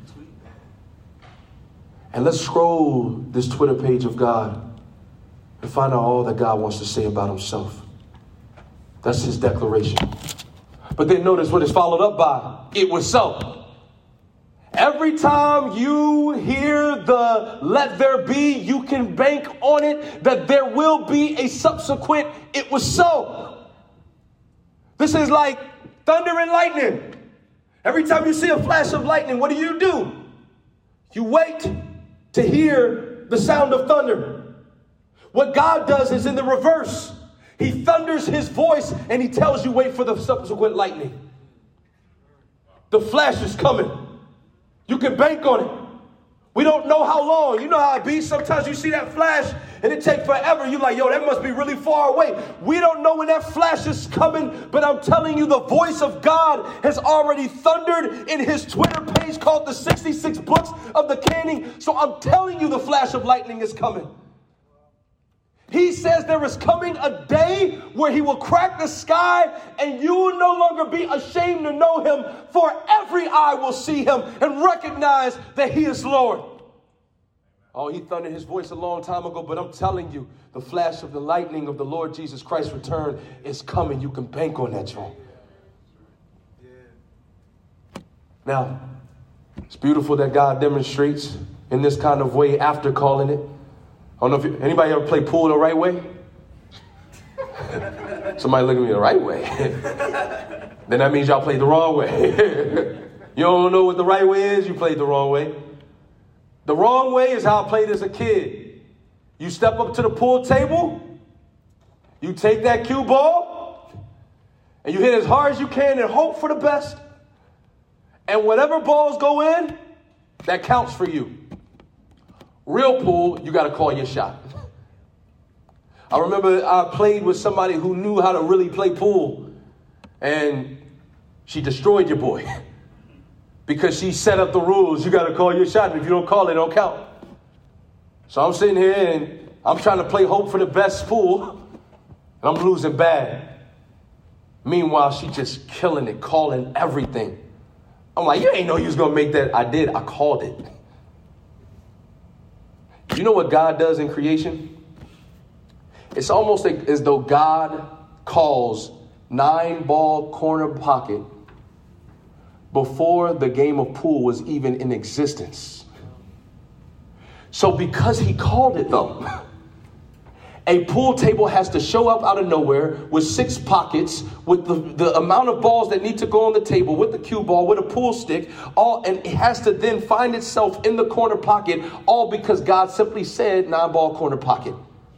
Speaker 2: And let's scroll this Twitter page of God and find out all that God wants to say about himself. That's his declaration. But then notice what is followed up by, it was so. Every time you hear the let there be, you can bank on it that there will be a subsequent it was so. This is like thunder and lightning. Every time you see a flash of lightning, what do? You wait to hear the sound of thunder. What God does is in the reverse. He thunders his voice and he tells you wait for the subsequent lightning. The flash is coming. You can bank on it. We don't know how long. You know how it be. Sometimes you see that flash and it takes forever. You're like, yo, that must be really far away. We don't know when that flash is coming, but I'm telling you, the voice of God has already thundered in his Twitter page called the 66 Books of the Canon. So I'm telling you, the flash of lightning is coming. He says there is coming a day where he will crack the sky and you will no longer be ashamed to know him, for every eye will see him and recognize that he is Lord. Oh, he thundered his voice a long time ago, but I'm telling you, the flash of the lightning of the Lord Jesus Christ's return is coming. You can bank on that, John. Now, it's beautiful that God demonstrates in this kind of way after calling it. I don't know if anybody ever play pool the right way? Somebody look at me the right way. Then that means y'all played the wrong way. You don't know what the right way is, you played the wrong way. The wrong way is how I played as a kid. You step up to the pool table, you take that cue ball, and you hit as hard as you can and hope for the best. And whatever balls go in, that counts for you. Real pool, you got to call your shot. I remember I played with somebody who knew how to really play pool, and she destroyed your boy because she set up the rules. You got to call your shot, and if you don't call it, don't count. So I'm sitting here, and I'm trying to play hope for the best pool, and I'm losing bad. Meanwhile, she just killing it, calling everything. I'm like, you ain't know you was going to make that. I did. I called it. You know what God does in creation? It's almost like as though God calls 9-ball corner pocket before the game of pool was even in existence. So because he called it, though, a pool table has to show up out of nowhere with 6 pockets, with the amount of balls that need to go on the table, with the cue ball, with a pool stick, and it has to then find itself in the corner pocket, all because God simply said 9-ball corner pocket.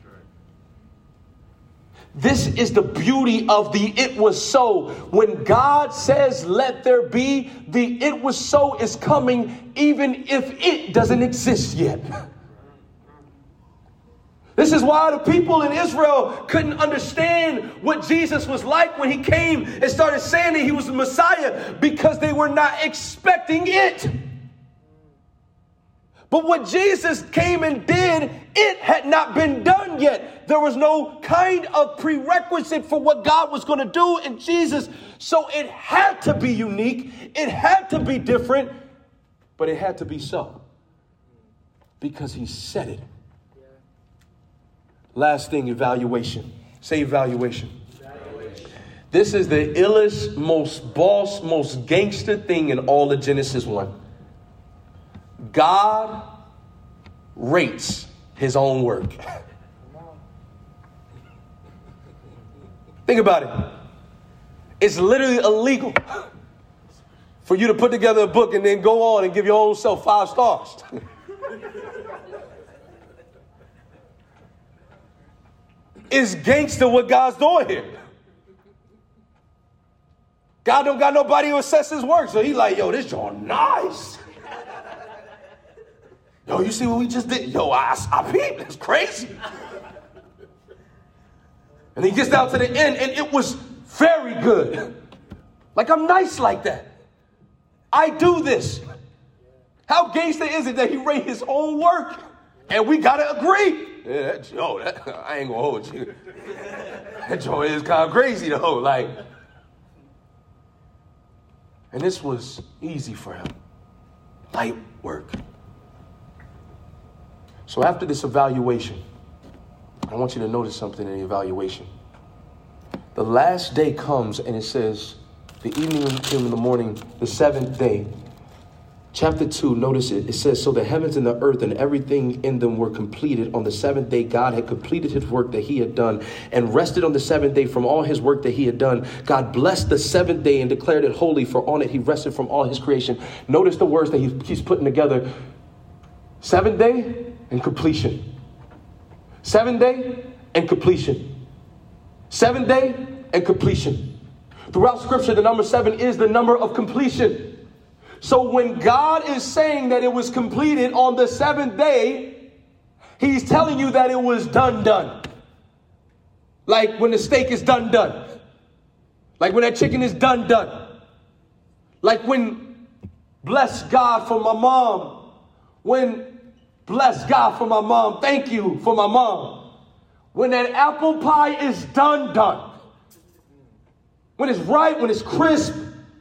Speaker 2: This is the beauty of the it was so. When God says let there be, the it was so is coming even if it doesn't exist yet. This is why the people in Israel couldn't understand what Jesus was like when he came and started saying that he was the Messiah, because they were not expecting it. But what Jesus came and did, it had not been done yet. There was no kind of prerequisite for what God was going to do in Jesus. So it had to be unique. It had to be different. But it had to be so, because he said it. Last thing, evaluation. Say evaluation. This is the illest, most boss, most gangster thing in all of Genesis 1. God rates his own work. Think about it. It's literally illegal for you to put together a book and then go on and give your own self 5 stars. It's gangster what God's doing here. God don't got nobody who assess his work. So he's like, yo, this joint nice. Yo, you see what we just did? Yo, I peeped. That's crazy. And he gets down to the end, and it was very good. Like, I'm nice like that. I do this. How gangster is it that he rate his own work? And we got to agree. Yeah, I ain't going to hold you. That joint is kind of crazy, though. Like, and this was easy for him. Light work. So after this evaluation, I want you to notice something in the evaluation. The last day comes, and it says, the evening in the morning, the 7th day. Chapter 2, notice it. It says, so the heavens and the earth and everything in them were completed. On the 7th day, God had completed his work that he had done and rested on the 7th day from all his work that he had done. God blessed the 7th day and declared it holy, for on it he rested from all his creation. Notice the words that he's putting together. 7th day and completion. 7th day and completion. 7th day and completion. Throughout scripture, the number 7 is the number of completion. So when God is saying that it was completed on the 7th day, he's telling you that it was done. Like when the steak is done. Like when that chicken is done. Like when, bless God for my mom. When, bless God for my mom. Thank you for my mom. When that apple pie is done. When it's right, when it's crisp.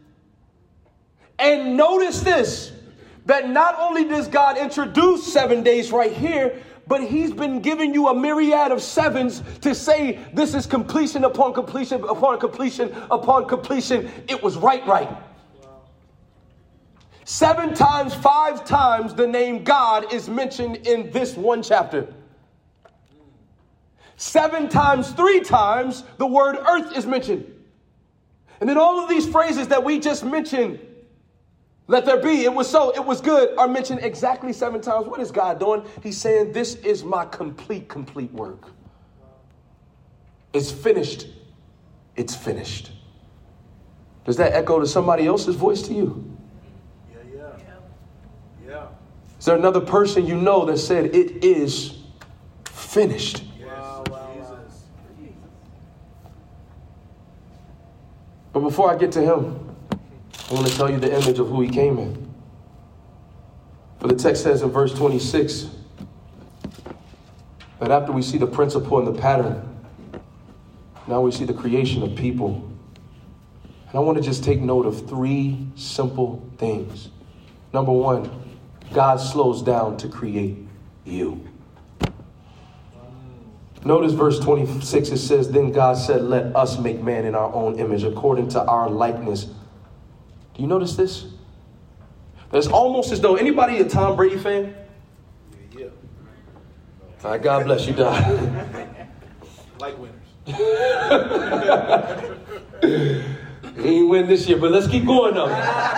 Speaker 2: And notice this, that not only does God introduce 7 days right here, but he's been giving you a myriad of 7s to say this is completion upon completion, upon completion, upon completion. It was right. Wow. 7 times, 5 times the name God is mentioned in this one chapter. 7 times, 3 times the word earth is mentioned. And then all of these phrases that we just mentioned, Let there be. It was so. It was good are mentioned exactly 7 times. What is God doing? He's saying, this is my complete work. It's finished. It's finished. Does that echo to somebody else's voice to you?
Speaker 3: Yeah.
Speaker 2: Is there another person you know that said it is finished?
Speaker 3: Wow. Jesus.
Speaker 2: But before I get to him, I want to tell you the image of who he came in. For the text says in verse 26 that after we see the principle and the pattern, now we see the creation of people. And I want to just take note of 3 simple things. Number 1, God slows down to create you. Notice verse 26, it says, then God said, let us make man in our own image, according to our likeness. Do you notice this? It's almost as though, anybody a Tom Brady fan?
Speaker 3: Yeah.
Speaker 2: All right, God bless you, Don.
Speaker 3: Like winners.
Speaker 2: He ain't win this year, but let's keep going though.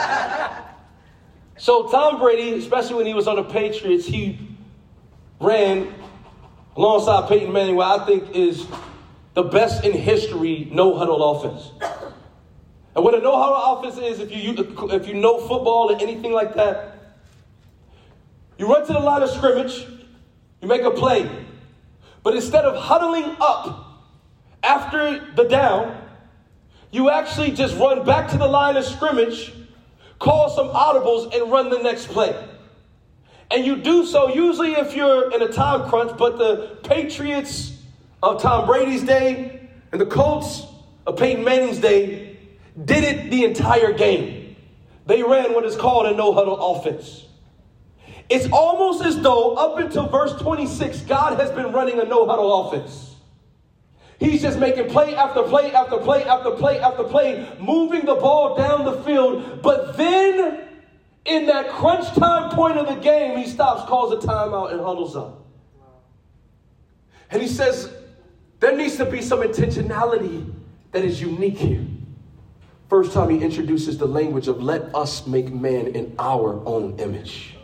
Speaker 2: So Tom Brady, especially when he was on the Patriots, he ran alongside Peyton Manning, what I think is the best in history no-huddle offense. And what a no-huddle offense is, if you know football or anything like that, you run to the line of scrimmage, you make a play, but instead of huddling up after the down, you actually just run back to the line of scrimmage, call some audibles, and run the next play. And you do so usually if you're in a time crunch, but the Patriots of Tom Brady's day and the Colts of Peyton Manning's day did it the entire game. They ran what is called a no-huddle offense. It's almost as though up until verse 26, God has been running a no-huddle offense. He's just making play after play after play after play after play, moving the ball down the field. But then, in that crunch time point of the game, he stops, calls a timeout, and huddles up. And he says, there needs to be some intentionality that is unique here. First time he introduces the language of let us make man in our own image.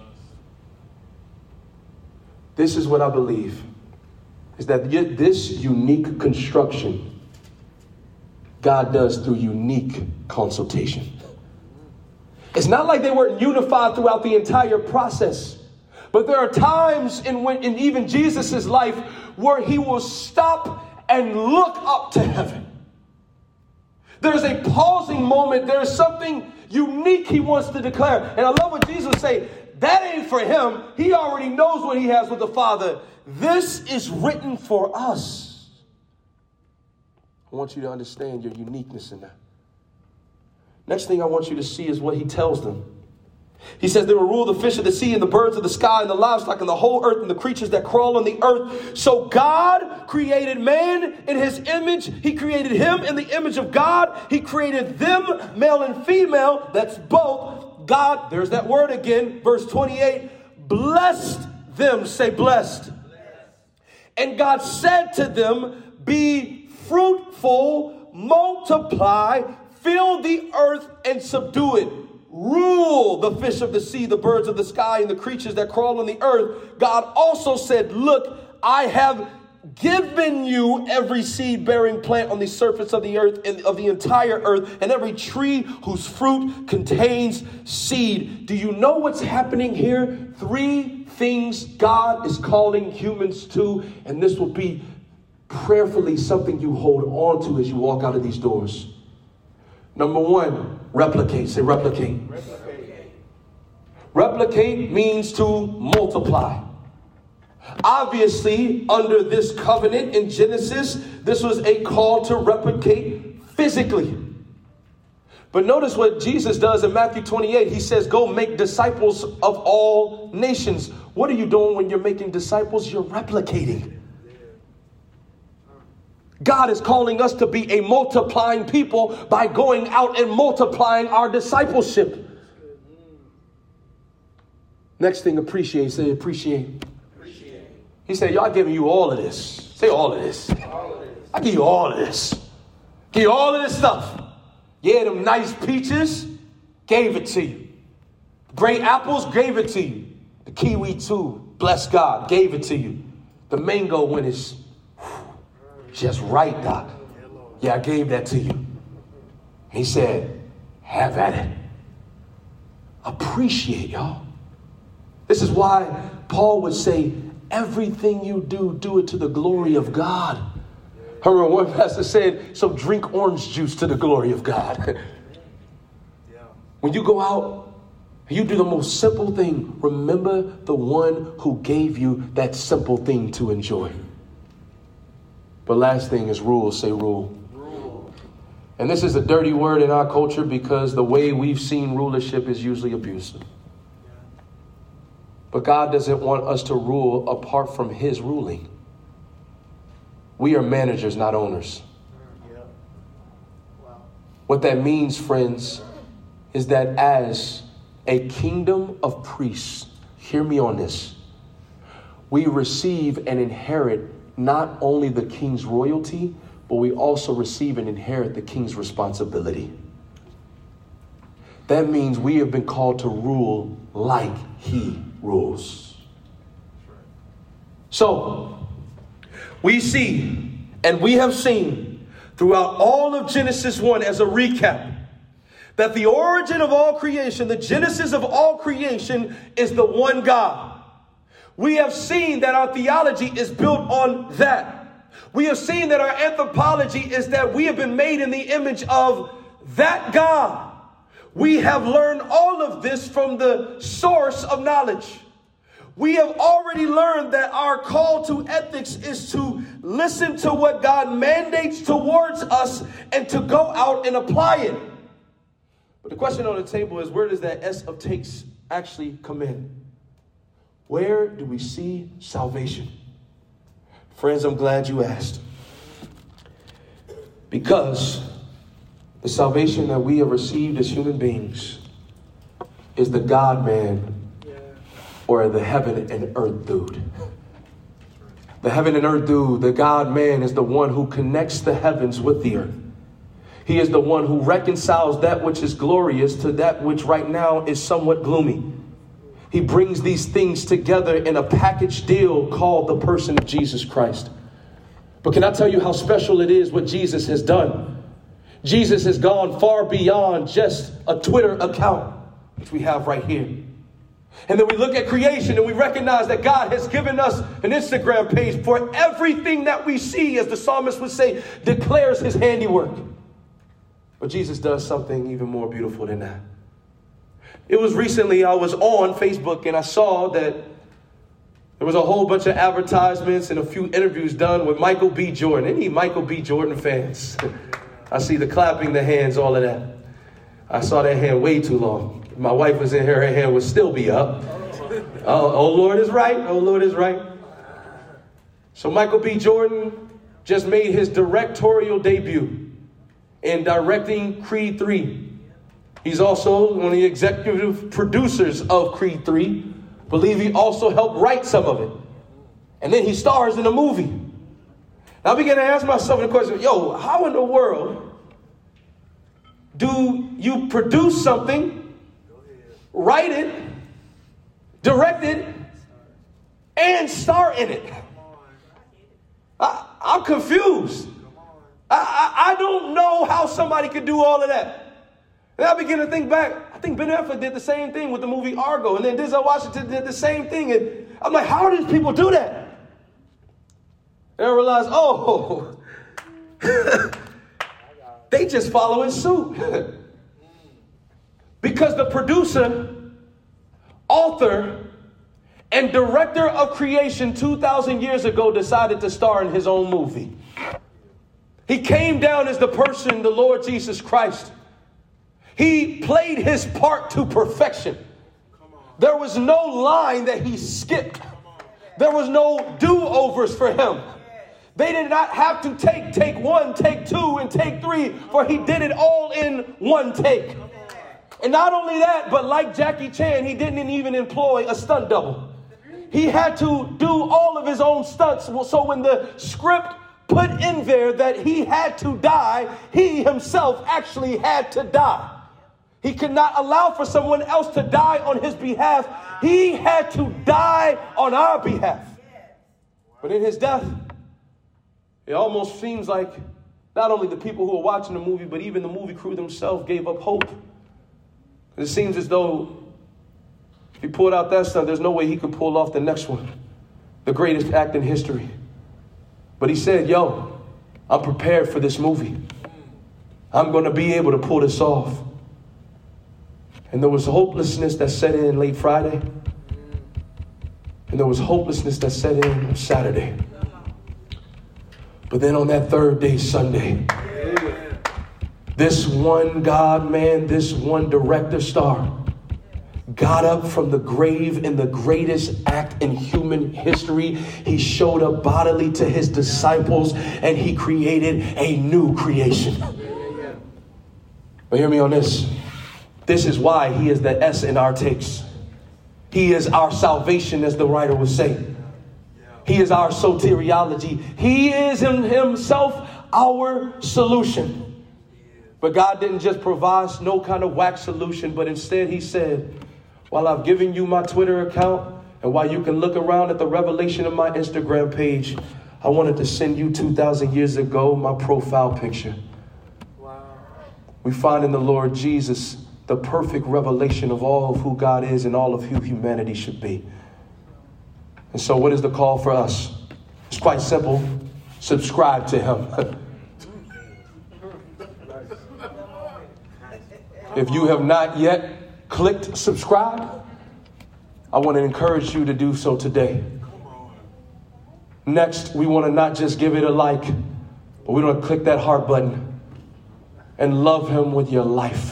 Speaker 2: This is what I believe, is that this unique construction God does through unique consultation. It's not like they weren't unified throughout the entire process, but there are times in even Jesus' life where he will stop and look up to heaven. There's a pausing moment. There's something unique he wants to declare. And I love what Jesus would say, that ain't for him. He already knows what he has with the Father. This is written for us. I want you to understand your uniqueness in that. Next thing I want you to see is what he tells them. He says they will rule the fish of the sea and the birds of the sky and the livestock and the whole earth and the creatures that crawl on the earth. So God created man in his image. He created him in the image of God. He created them, male and female. That's both. God, there's that word again, verse 28, blessed them. Say blessed. And God said to them, be fruitful, multiply, fill the earth and subdue it. Rule the fish of the sea, the birds of the sky, and the creatures that crawl on the earth. God also said, look, I have given you every seed-bearing plant on the surface of the earth and of the entire earth, and every tree whose fruit contains seed. Do you know what's happening here? 3 things God is calling humans to, and this will be prayerfully something you hold on to as you walk out of these doors. Number 1, replicate. Say replicate. Replicate means to multiply. Obviously, under this covenant in Genesis, this was a call to replicate physically. But notice what Jesus does in Matthew 28. He says, go make disciples of all nations. What are you doing when you're making disciples? You're replicating. God is calling us to be a multiplying people by going out and multiplying our discipleship. Next thing, appreciate. Say appreciate. He said, y'all giving you all of this. Say all of this. I give you all of this. Give you all of this stuff. Yeah, them nice peaches, gave it to you. Great apples, gave it to you. The kiwi too, bless God, gave it to you. The mango when it's just right, Doc. Yeah, I gave that to you. He said, have at it. Appreciate, y'all. This is why Paul would say, everything you do, do it to the glory of God. I remember one pastor said, so drink orange juice to the glory of God. When you go out, you do the most simple thing. Remember the one who gave you that simple thing to enjoy. But last thing is rule. Say rule. And this is a dirty word in our culture because the way we've seen rulership is usually abusive. But God doesn't want us to rule apart from his ruling. We are managers, not owners. What that means, friends, is that as a kingdom of priests, hear me on this, we receive and inherit not only the king's royalty, but we also receive and inherit the king's responsibility. That means we have been called to rule like he rules. So, we see and we have seen throughout all of Genesis 1 as a recap that the origin of all creation, the genesis of all creation is the one God. We have seen that our theology is built on that. We have seen that our anthropology is that we have been made in the image of that God. We have learned all of this from the source of knowledge. We have already learned that our call to ethics is to listen to what God mandates towards us and to go out and apply it. But the question on the table is, where does that S of takes actually come in? Where do we see salvation? Friends, I'm glad you asked. Because the salvation that we have received as human beings is the God-man or the heaven and earth dude. The heaven and earth dude, the God-man, is the one who connects the heavens with the earth. He is the one who reconciles that which is glorious to that which right now is somewhat gloomy. He brings these things together in a package deal called the person of Jesus Christ. But can I tell you how special it is what Jesus has done? Jesus has gone far beyond just a Twitter account, which we have right here. And then we look at creation and we recognize that God has given us an Instagram page for everything that we see, as the psalmist would say, declares his handiwork. But Jesus does something even more beautiful than that. It was recently I was on Facebook and I saw that there was a whole bunch of advertisements and a few interviews done with Michael B. Jordan. Any Michael B. Jordan fans? I see the clapping, the hands, all of that. I saw that hand way too long. If my wife was in here, her hand would still be up. Oh, Lord is right. Oh, Lord is right. So Michael B. Jordan just made his directorial debut in directing Creed 3. He's also one of the executive producers of Creed 3. I believe he also helped write some of it. And then he stars in a movie. Now I began to ask myself the question, how in the world do you produce something, write it, direct it, and star in it? I'm confused. I don't know how somebody could do all of that. And I began to think back. I think Ben Affleck did the same thing with the movie Argo. And then Denzel Washington did the same thing. And I'm like, how do these people do that? And I realized, they just follow in suit. Because the producer, author, and director of creation 2,000 years ago decided to star in his own movie. He came down as the person, the Lord Jesus Christ. He played his part to perfection. There was no line that he skipped. There was no do-overs for him. They did not have to take one, take two, and take three, for he did it all in one take. And not only that, but like Jackie Chan, he didn't even employ a stunt double. He had to do all of his own stunts. So when the script put in there that he had to die, he himself actually had to die. He could not allow for someone else to die on his behalf. He had to die on our behalf. But in his death, it almost seems like not only the people who are watching the movie, but even the movie crew themselves gave up hope. It seems as though if he pulled out that stunt, there's no way he could pull off the next one, the greatest act in history. But he said, yo, I'm prepared for this movie. I'm going to be able to pull this off. And there was hopelessness that set in late Friday. And there was hopelessness that set in on Saturday. But then on that third day, Sunday, this one God man, this one director star, got up from the grave in the greatest act in human history. He showed up bodily to his disciples and he created a new creation. But hear me on this. This is why he is the S in our takes. He is our salvation, as the writer would say. He is our soteriology. He is in himself our solution. But God didn't just provide no kind of wax solution, but instead he said, while I've given you my Twitter account and while you can look around at the revelation of my Instagram page, I wanted to send you 2,000 years ago my profile picture. Wow. We find in the Lord Jesus the perfect revelation of all of who God is and all of who humanity should be. And so what is the call for us? It's quite simple. Subscribe to him. If you have not yet clicked subscribe, I want to encourage you to do so today. Next, we want to not just give it a like, but we want to click that heart button and love him with your life.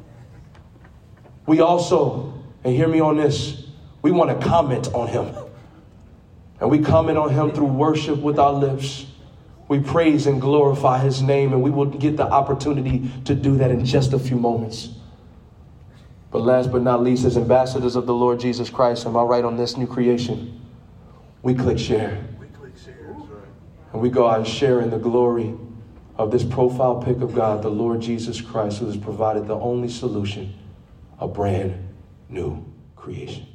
Speaker 2: We also, and hear me on this, we want to comment on him. And we comment on him through worship with our lips. We praise and glorify his name, and we will get the opportunity to do that in just a few moments. But last but not least, as ambassadors of the Lord Jesus Christ, am I right on this new creation? We click share. And we go out and share in the glory of this profile pic of God, the Lord Jesus Christ, who has provided the only solution, a brand new creation.